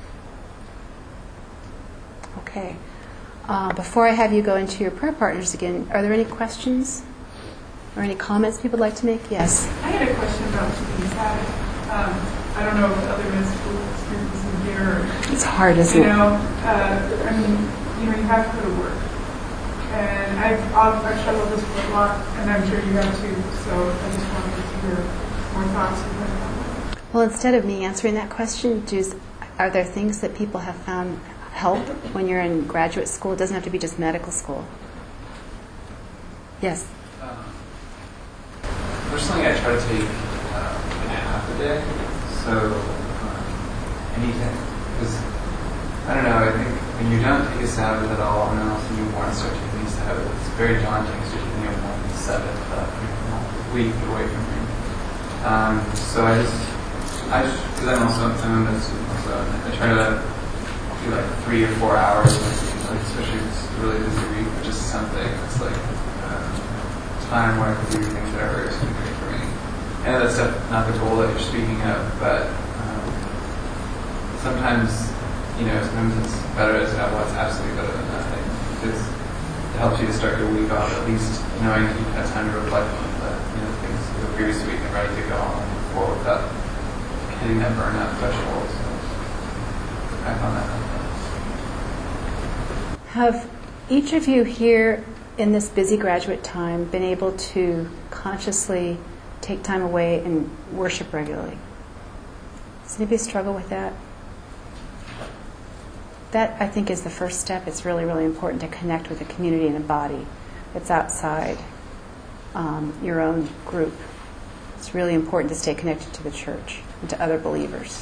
Okay. Uh, before I have you go into your prayer partners again, are there any questions or any comments people would like to make? Yes? I had a question about keeping Sabbath. Um, I don't know if the other mystical students in here. It's hard, isn't you it? You know, uh, I mean, you know, you have to go to work. And I've, I've, I've struggled with this a lot, and I'm sure you have too. So I just wanted to hear more thoughts about that. Well, instead of me answering that question, just, are there things that people have found help when you're in graduate school? It doesn't have to be just medical school. Yes? Um, personally, I try to take uh, in half a day. So, um, anything. Because, I don't know, I think when you don't take a Sabbath at all, and then also you want to start taking a Sabbath, it's very daunting because you're taking a one Sabbath uh, week away from me. Um, so I just, I just, because I'm also, I'm a med student, so I try to do like three or four hours, like, especially if it's a really busy week, or just something. It's like uh, time where I can do things that are very significant for me. I know that's not the goal that you're speaking of, but um, sometimes, you know, sometimes it's better to have what's absolutely better than nothing. Because it helps you to start your week off at least knowing that you've had time to reflect on the, you know, things of the previous week and ready to go on and move forward without hitting that burnout threshold. So I found that helpful. Have each of you here in this busy graduate time been able to consciously take time away and worship regularly? Does anybody struggle with that? that I think is the first step. It's really, really important to connect with a community and a body that's outside um, your own group. It's really important to stay connected to the church and to other believers.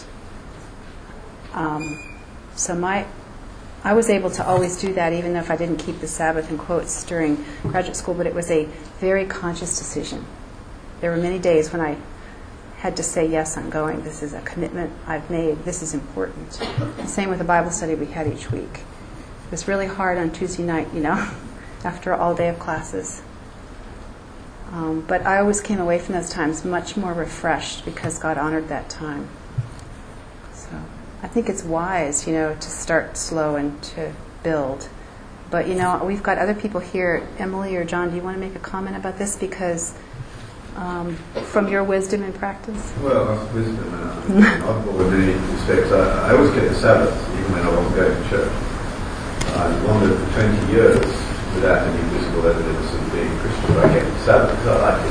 Um, so my, I was able to always do that, even if I didn't keep the Sabbath in quotes during graduate school, but it was a very conscious decision. There were many days when I had to say, yes, I'm going. This is a commitment I've made. This is important. Same with the Bible study we had each week. It was really hard on Tuesday night, you know, after all day of classes. Um, but I always came away from those times much more refreshed because God honored that time. So I think it's wise, you know, to start slow and to build. But, you know, we've got other people here. Emily or John, do you want to make a comment about this? Because um, from your wisdom and practice? Well, that's wisdom. And I'm oddball in many respects. I, I always kept the Sabbath, even when I wasn't going to church. I wandered for twenty years without any visible evidence of being Christian. I kept the Sabbath because I liked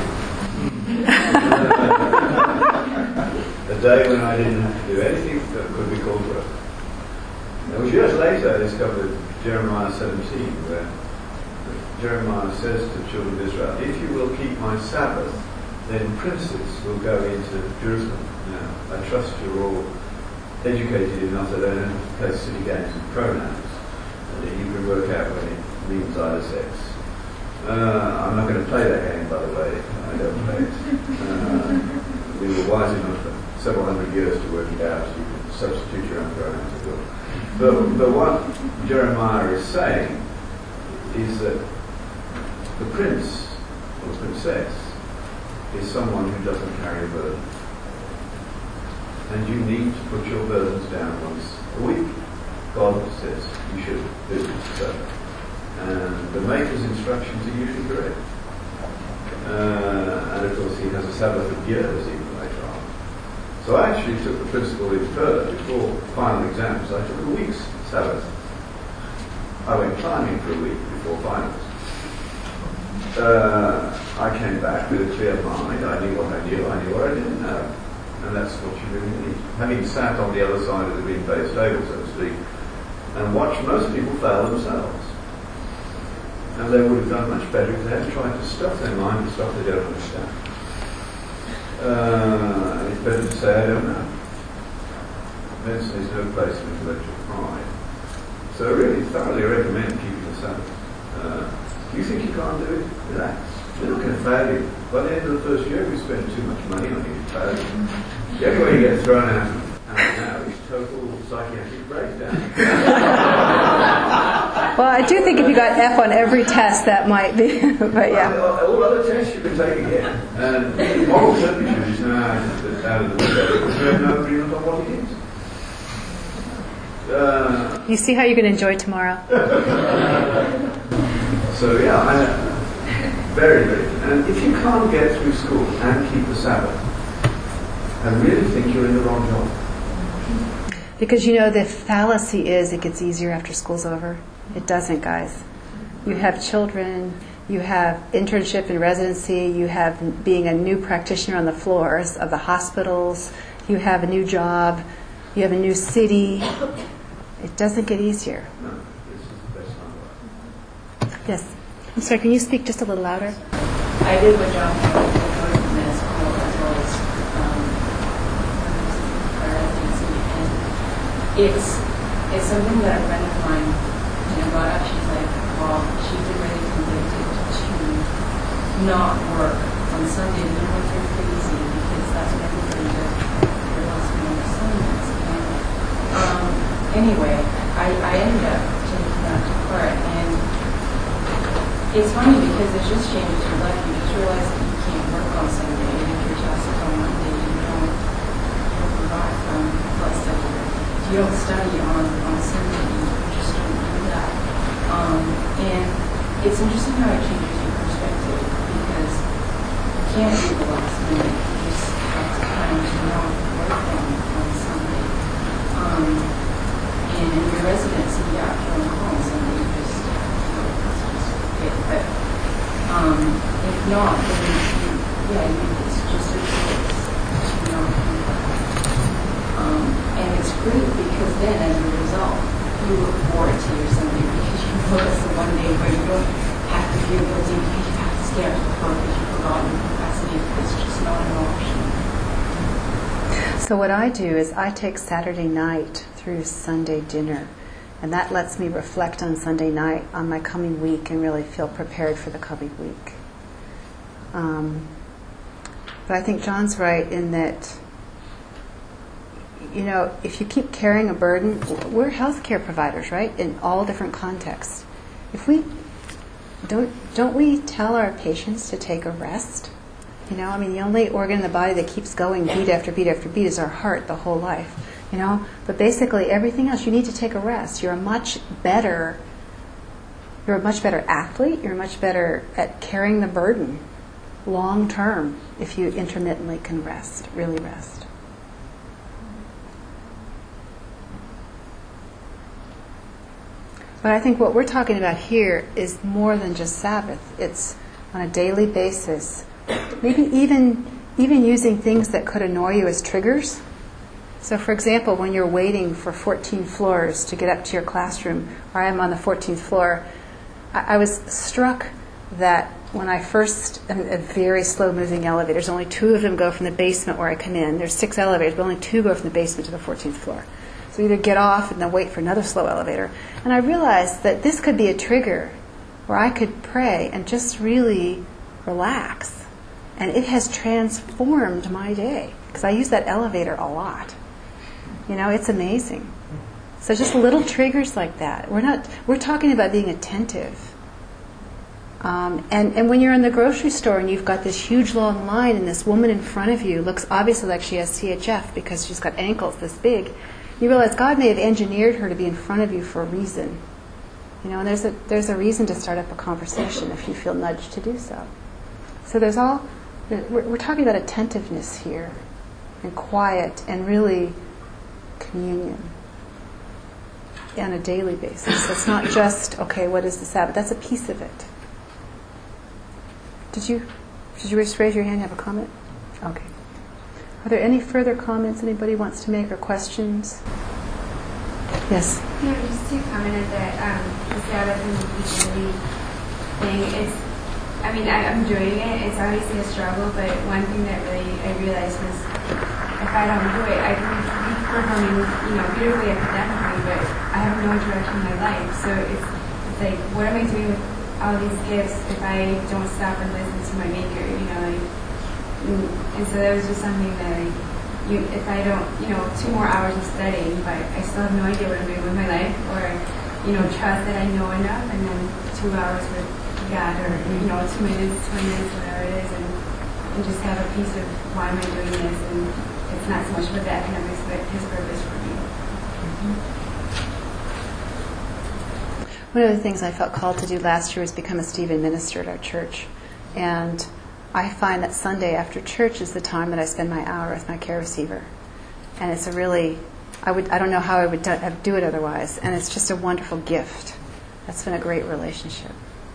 it. A day when I didn't have to do anything that could be called work. It was years later I discovered Jeremiah seventeen, where Jeremiah says to the children of Israel, if you will keep my Sabbath, then princes will go into Jerusalem. Now, I trust you're all educated enough that I don't have to play silly games with pronouns, and that you can work out when it means either sex. Uh, I'm not going to play that game, by the way. I don't play it. Uh, we were wise enough for several hundred years to work it out. You can substitute your own pronouns as well. But, but what Jeremiah is saying is that the prince or princess is someone who doesn't carry a burden. And you need to put your burdens down once a week. God says you should do so. And the Maker's instructions are usually correct. Uh, and of course he has a Sabbath of years even later on. So I actually took the principle even further. Before final exams, I took a week's Sabbath. I went climbing for a week before finals. Uh, I came back with a clear mind. I knew what I knew, I knew what I didn't know. And that's what you really need. Having sat on the other side of the green base table, so to speak, and watched most people fail themselves. And they would have done much better if they had tried to stuff their mind with stuff they don't understand. Uh, and it's better to say, I don't know. Medicine is no place for intellectual pride. So I really thoroughly recommend keeping the Sabbath. Uh, you think you can't do it? Relax. You're not going to fail you. By the end of the first year, we spend too much money on you to fail you. The only way you get thrown out of now is total psychiatric breakdown. Well, I do think if you got F on every test, that might be, but yeah. Well, all other tests you can take again. And moral turpitude is now out of the window because we have no agreement on what it is. Uh, you see how you can enjoy tomorrow? So, yeah, I, very, very. And if you can't get through school and keep the Sabbath, I really think you're in the wrong job. Because, you know, the fallacy is it gets easier after school's over. It doesn't, guys. You have children, you have internship and residency, you have being a new practitioner on the floors of the hospitals, you have a new job, you have a new city. It doesn't get easier. No, this is the best time. Yes. I'm sorry, can you speak just a little louder? I did what John did with med school as well as um, residency, and it's it's something that a friend of mine, you know, brought up. She's like, well, she's already convicted to not work on Sunday. And they're like, you're crazy because that's what everybody does. There must be no Sundays. And um, anyway, I, I ended up taking that to court, and it's funny because it just changes your life. You just realize that you can't work on Sunday, and if you're tested on Monday, you don't, you don't provide from plus you don't study on, on Sunday, you just don't do that. Um, and it's interesting how it changes your perspective because you can't do the last minute. You just have to kind of not work on, on Sunday. Um, and in your residency, yeah, if you're on call on Sunday, you just, you know, that's just it. But um, if not, then you, yeah, you, it's just a choice to not do that. Um, and it's great because then, as a result, you look forward to your Sunday because you know it's the one day where you don't have to feel guilty because you have to stay up to the because you've forgotten the capacity. It's just not an option. So what I do is I take Saturday night through Sunday dinner, and that lets me reflect on Sunday night on my coming week and really feel prepared for the coming week. Um, but I think John's right in that, you know, if you keep carrying a burden, we're healthcare providers, right? In all different contexts. If we don't, don't we tell our patients to take a rest? You know, I mean, the only organ in the body that keeps going beat after beat after beat is our heart the whole life. You know, but basically everything else, you need to take a rest. You're a much better, you're a much better athlete. You're much better at carrying the burden long term if you intermittently can rest, really rest. But I think what we're talking about here is more than just Sabbath. It's on a daily basis. Maybe even even using things that could annoy you as triggers. So, for example, when you're waiting for fourteen floors to get up to your classroom, or I am on the fourteenth floor, I, I was struck that when I first, I mean, a very slow-moving elevators, only two of them go from the basement where I come in. There's six elevators, but only two go from the basement to the fourteenth floor. So either get off and then wait for another slow elevator. And I realized that this could be a trigger where I could pray and just really relax. And it has transformed my day because I use that elevator a lot. You know, it's amazing. So just little triggers like that. We're not. We're talking about being attentive. Um, and and when you're in the grocery store and you've got this huge long line and this woman in front of you looks obviously like she has C H F because she's got ankles this big, you realize God may have engineered her to be in front of you for a reason. You know, and there's a there's a reason to start up a conversation if you feel nudged to do so. So there's all. We're, we're talking about attentiveness here, and quiet, and really communion on a daily basis. It's not just, okay, what is the Sabbath? That's a piece of it. Did you did you raise your hand and have a comment? Okay. Are there any further comments anybody wants to make or questions? Yes? Yeah, just to comment on that, um, the Sabbath and the weekly thing, it's, I mean, I, I'm doing it. It's obviously a struggle, but one thing that really I realized was if I don't do it, I can be performing, you know, beautifully academically, but I have no direction in my life. So it's, it's like, what am I doing with all these gifts if I don't stop and listen to my Maker? You know, like, and, and so that was just something that I, you, if I don't, you know, two more hours of studying, but I still have no idea what I'm doing with my life, or, you know, trust that I know enough, and then two hours with God, or, you know, two minutes, twenty minutes, whatever it is, and, and just have a piece of why am I doing this, and it's not so much about the academics, but His purpose for me. One of the things I felt called to do last year was become a Stephen minister at our church. And I find that Sunday after church is the time that I spend my hour with my care receiver. And it's a really, I would, I don't know how I would do, do it otherwise. And it's just a wonderful gift. That's been a great relationship.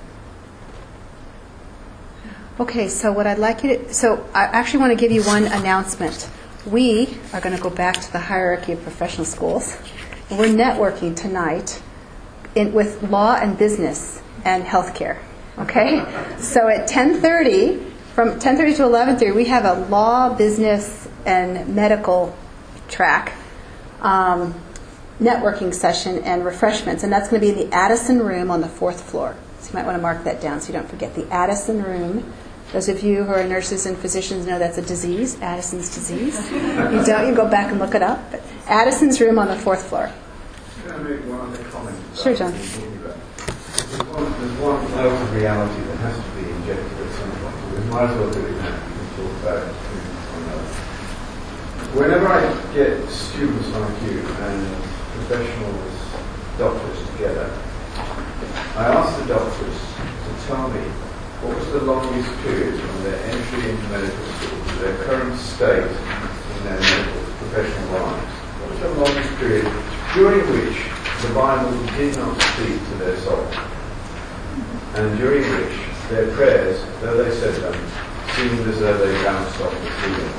Okay, so what I'd like you to, so I actually want to give you one announcement. We are going to go back to the hierarchy of professional schools. And we're networking tonight in, with law and business and healthcare. Okay? So at ten thirty, from ten thirty to eleven thirty, we have a law, business, and medical track um, networking session and refreshments. And that's going to be in the Addison Room on the fourth floor. So you might want to mark that down so you don't forget. The Addison Room. Those of you who are nurses and physicians know that's a disease, Addison's disease. You don't, you go back and look it up. But Addison's Room on the fourth floor. Can I make one other comment? Sure, John. There's one, there's one note of reality that has to be injected at some point. So we might as well do it now. We can talk about it on another. Whenever I get students on a queue and professionals, doctors together, I ask the doctors to tell me what was the longest period from their entry into medical school to their current state in their medical professional lives. What was the longest period during which the Bible did not speak to their soul, and during which their prayers, though they said them, seemed as though they bounced off the ceiling?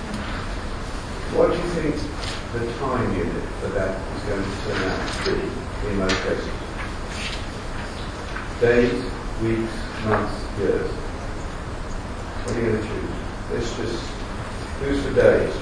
What do you think the time unit for that is going to turn out to be? in most cases. Days, weeks, months, years. What are you going to choose? Let's just, who's for days?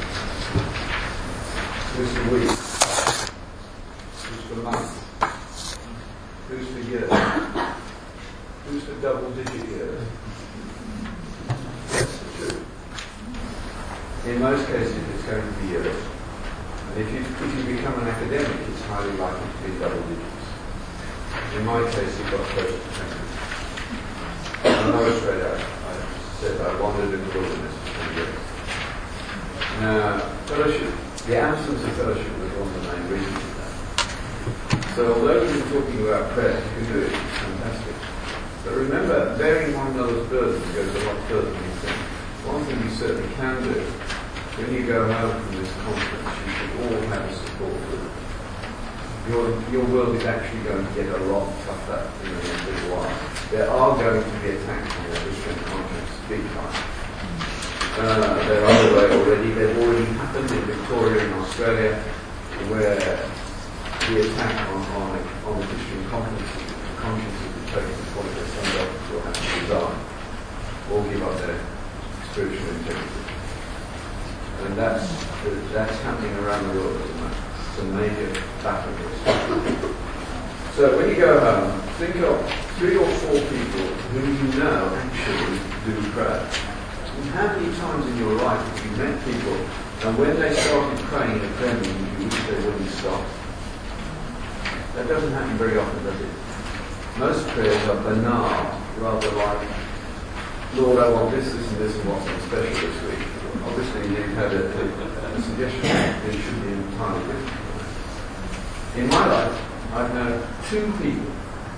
Who's for weeks? Who's for months? Who's for years? Who's for double-digit years? That's the truth. In most cases, it's going to be years. And if you, if you become an academic, it's highly likely to be double digits. In my case, it got close to twenty. I know straight out. I said I wandered in the wilderness for twenty years. Now, fellowship, the absence of fellowship was one of the main reasons for that. So although we've been talking about prayer, you can do it. It's fantastic. But remember, bearing one another's burdens goes a lot further than you think. One thing you certainly can do, when you go home from this conference, you should all have a support group. Your, your world is actually going to get a lot tougher in the next little while. There are going to be attacks on your Christian conscience, big time. Uh, they're underway already. They've already happened in Victoria in Australia, where the attack on, on, on the Christian conscience, conscience is taking the point that some doctors will have to resign or give up their spiritual integrity. And that's that's happening around the world at the moment. It's a major battle. So when you go home, think of three or four people who you know actually do prayer. And how many times in your life have you met people and when they started praying and praying, you wish they wouldn't stop? That doesn't happen very often, does it? Most prayers are banal, rather like, Lord, I want this, this, and this, and what's so special this week. Obviously, you've had a, a, a suggestion that it should be entirely different. In my life, I've known two people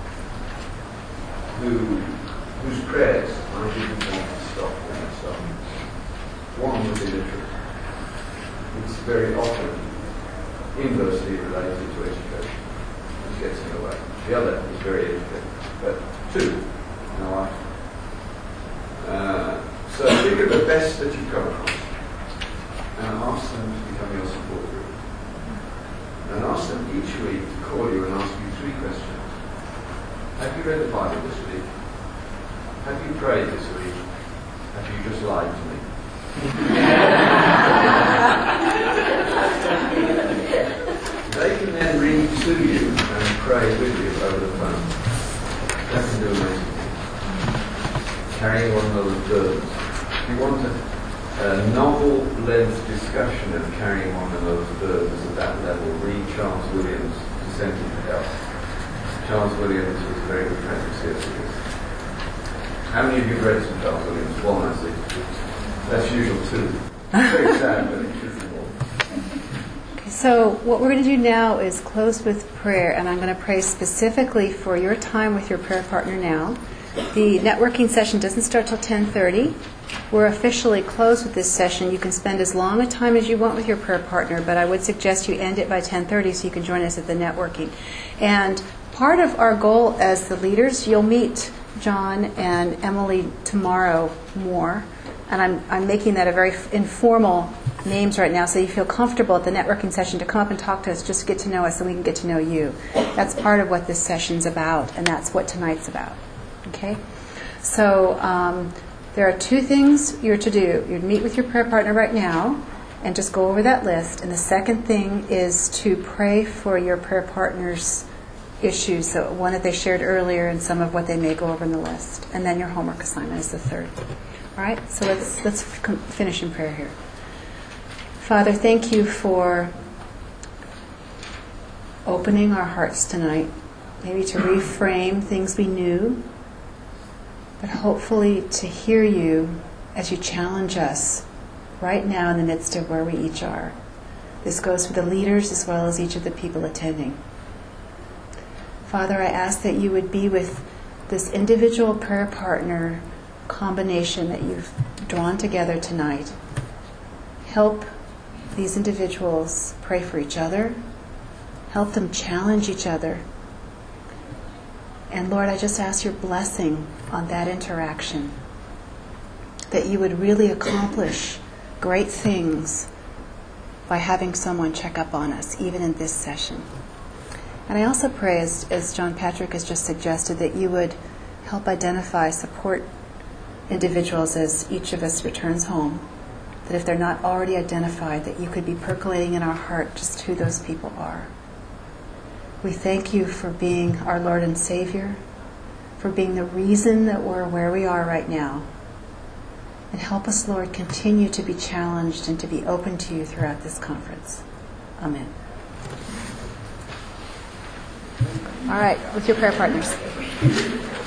who, whose prayers I didn't want to stop when I stopped. One was illiterate. It's very often inversely related to education, which gets in the way. The other is very educated, but two in my life. Uh, so think of the best that you've come across and ask them to become your support group. And ask them each week to call you and ask you three questions. Have you read the Bible this week? Have you prayed this week? Have you just lied to me? They can then read to you and pray with you over the phone. That can do amazing things. Carrying one of those burdens. If you want a, a novel-length discussion of carrying one of those burdens at that level, read Charles Williams' Descending to Hell. Charles Williams was a very good friend of C S Lewis. How many of you have read some Charles Williams? One, I see. That's usual too. Very sad, but it's usual. Okay, so what we're going to do now is close with prayer, and I'm going to pray specifically for your time with your prayer partner now. The networking session doesn't start till ten thirty. We're officially closed with this session. You can spend as long a time as you want with your prayer partner, but I would suggest you end it by ten thirty so you can join us at the networking. And part of our goal as the leaders, you'll meet John and Emily tomorrow more. And I'm, I'm making that a very informal names right now so you feel comfortable at the networking session to come up and talk to us, just get to know us, and we can get to know you. That's part of what this session's about, and that's what tonight's about. Okay? So um, there are two things you're to do. You'd meet with your prayer partner right now and just go over that list. And the second thing is to pray for your prayer partner's issues, so one that they shared earlier and some of what they may go over in the list. And then your homework assignment is the third. All right? So let's, let's finish in prayer here. Father, thank you for opening our hearts tonight, maybe to reframe things we knew, but hopefully to hear you as you challenge us right now in the midst of where we each are. This goes for the leaders as well as each of the people attending. Father, I ask that you would be with this individual prayer partner combination that you've drawn together tonight. Help these individuals pray for each other. Help them challenge each other. And Lord, I just ask your blessing on that interaction, that you would really accomplish great things by having someone check up on us, even in this session. And I also pray, as, as John Patrick has just suggested, that you would help identify, support individuals as each of us returns home, that if they're not already identified, that you could be percolating in our heart just who those people are. We thank you for being our Lord and Savior, for being the reason that we're where we are right now. And help us, Lord, continue to be challenged and to be open to you throughout this conference. Amen. All right, with your prayer partners.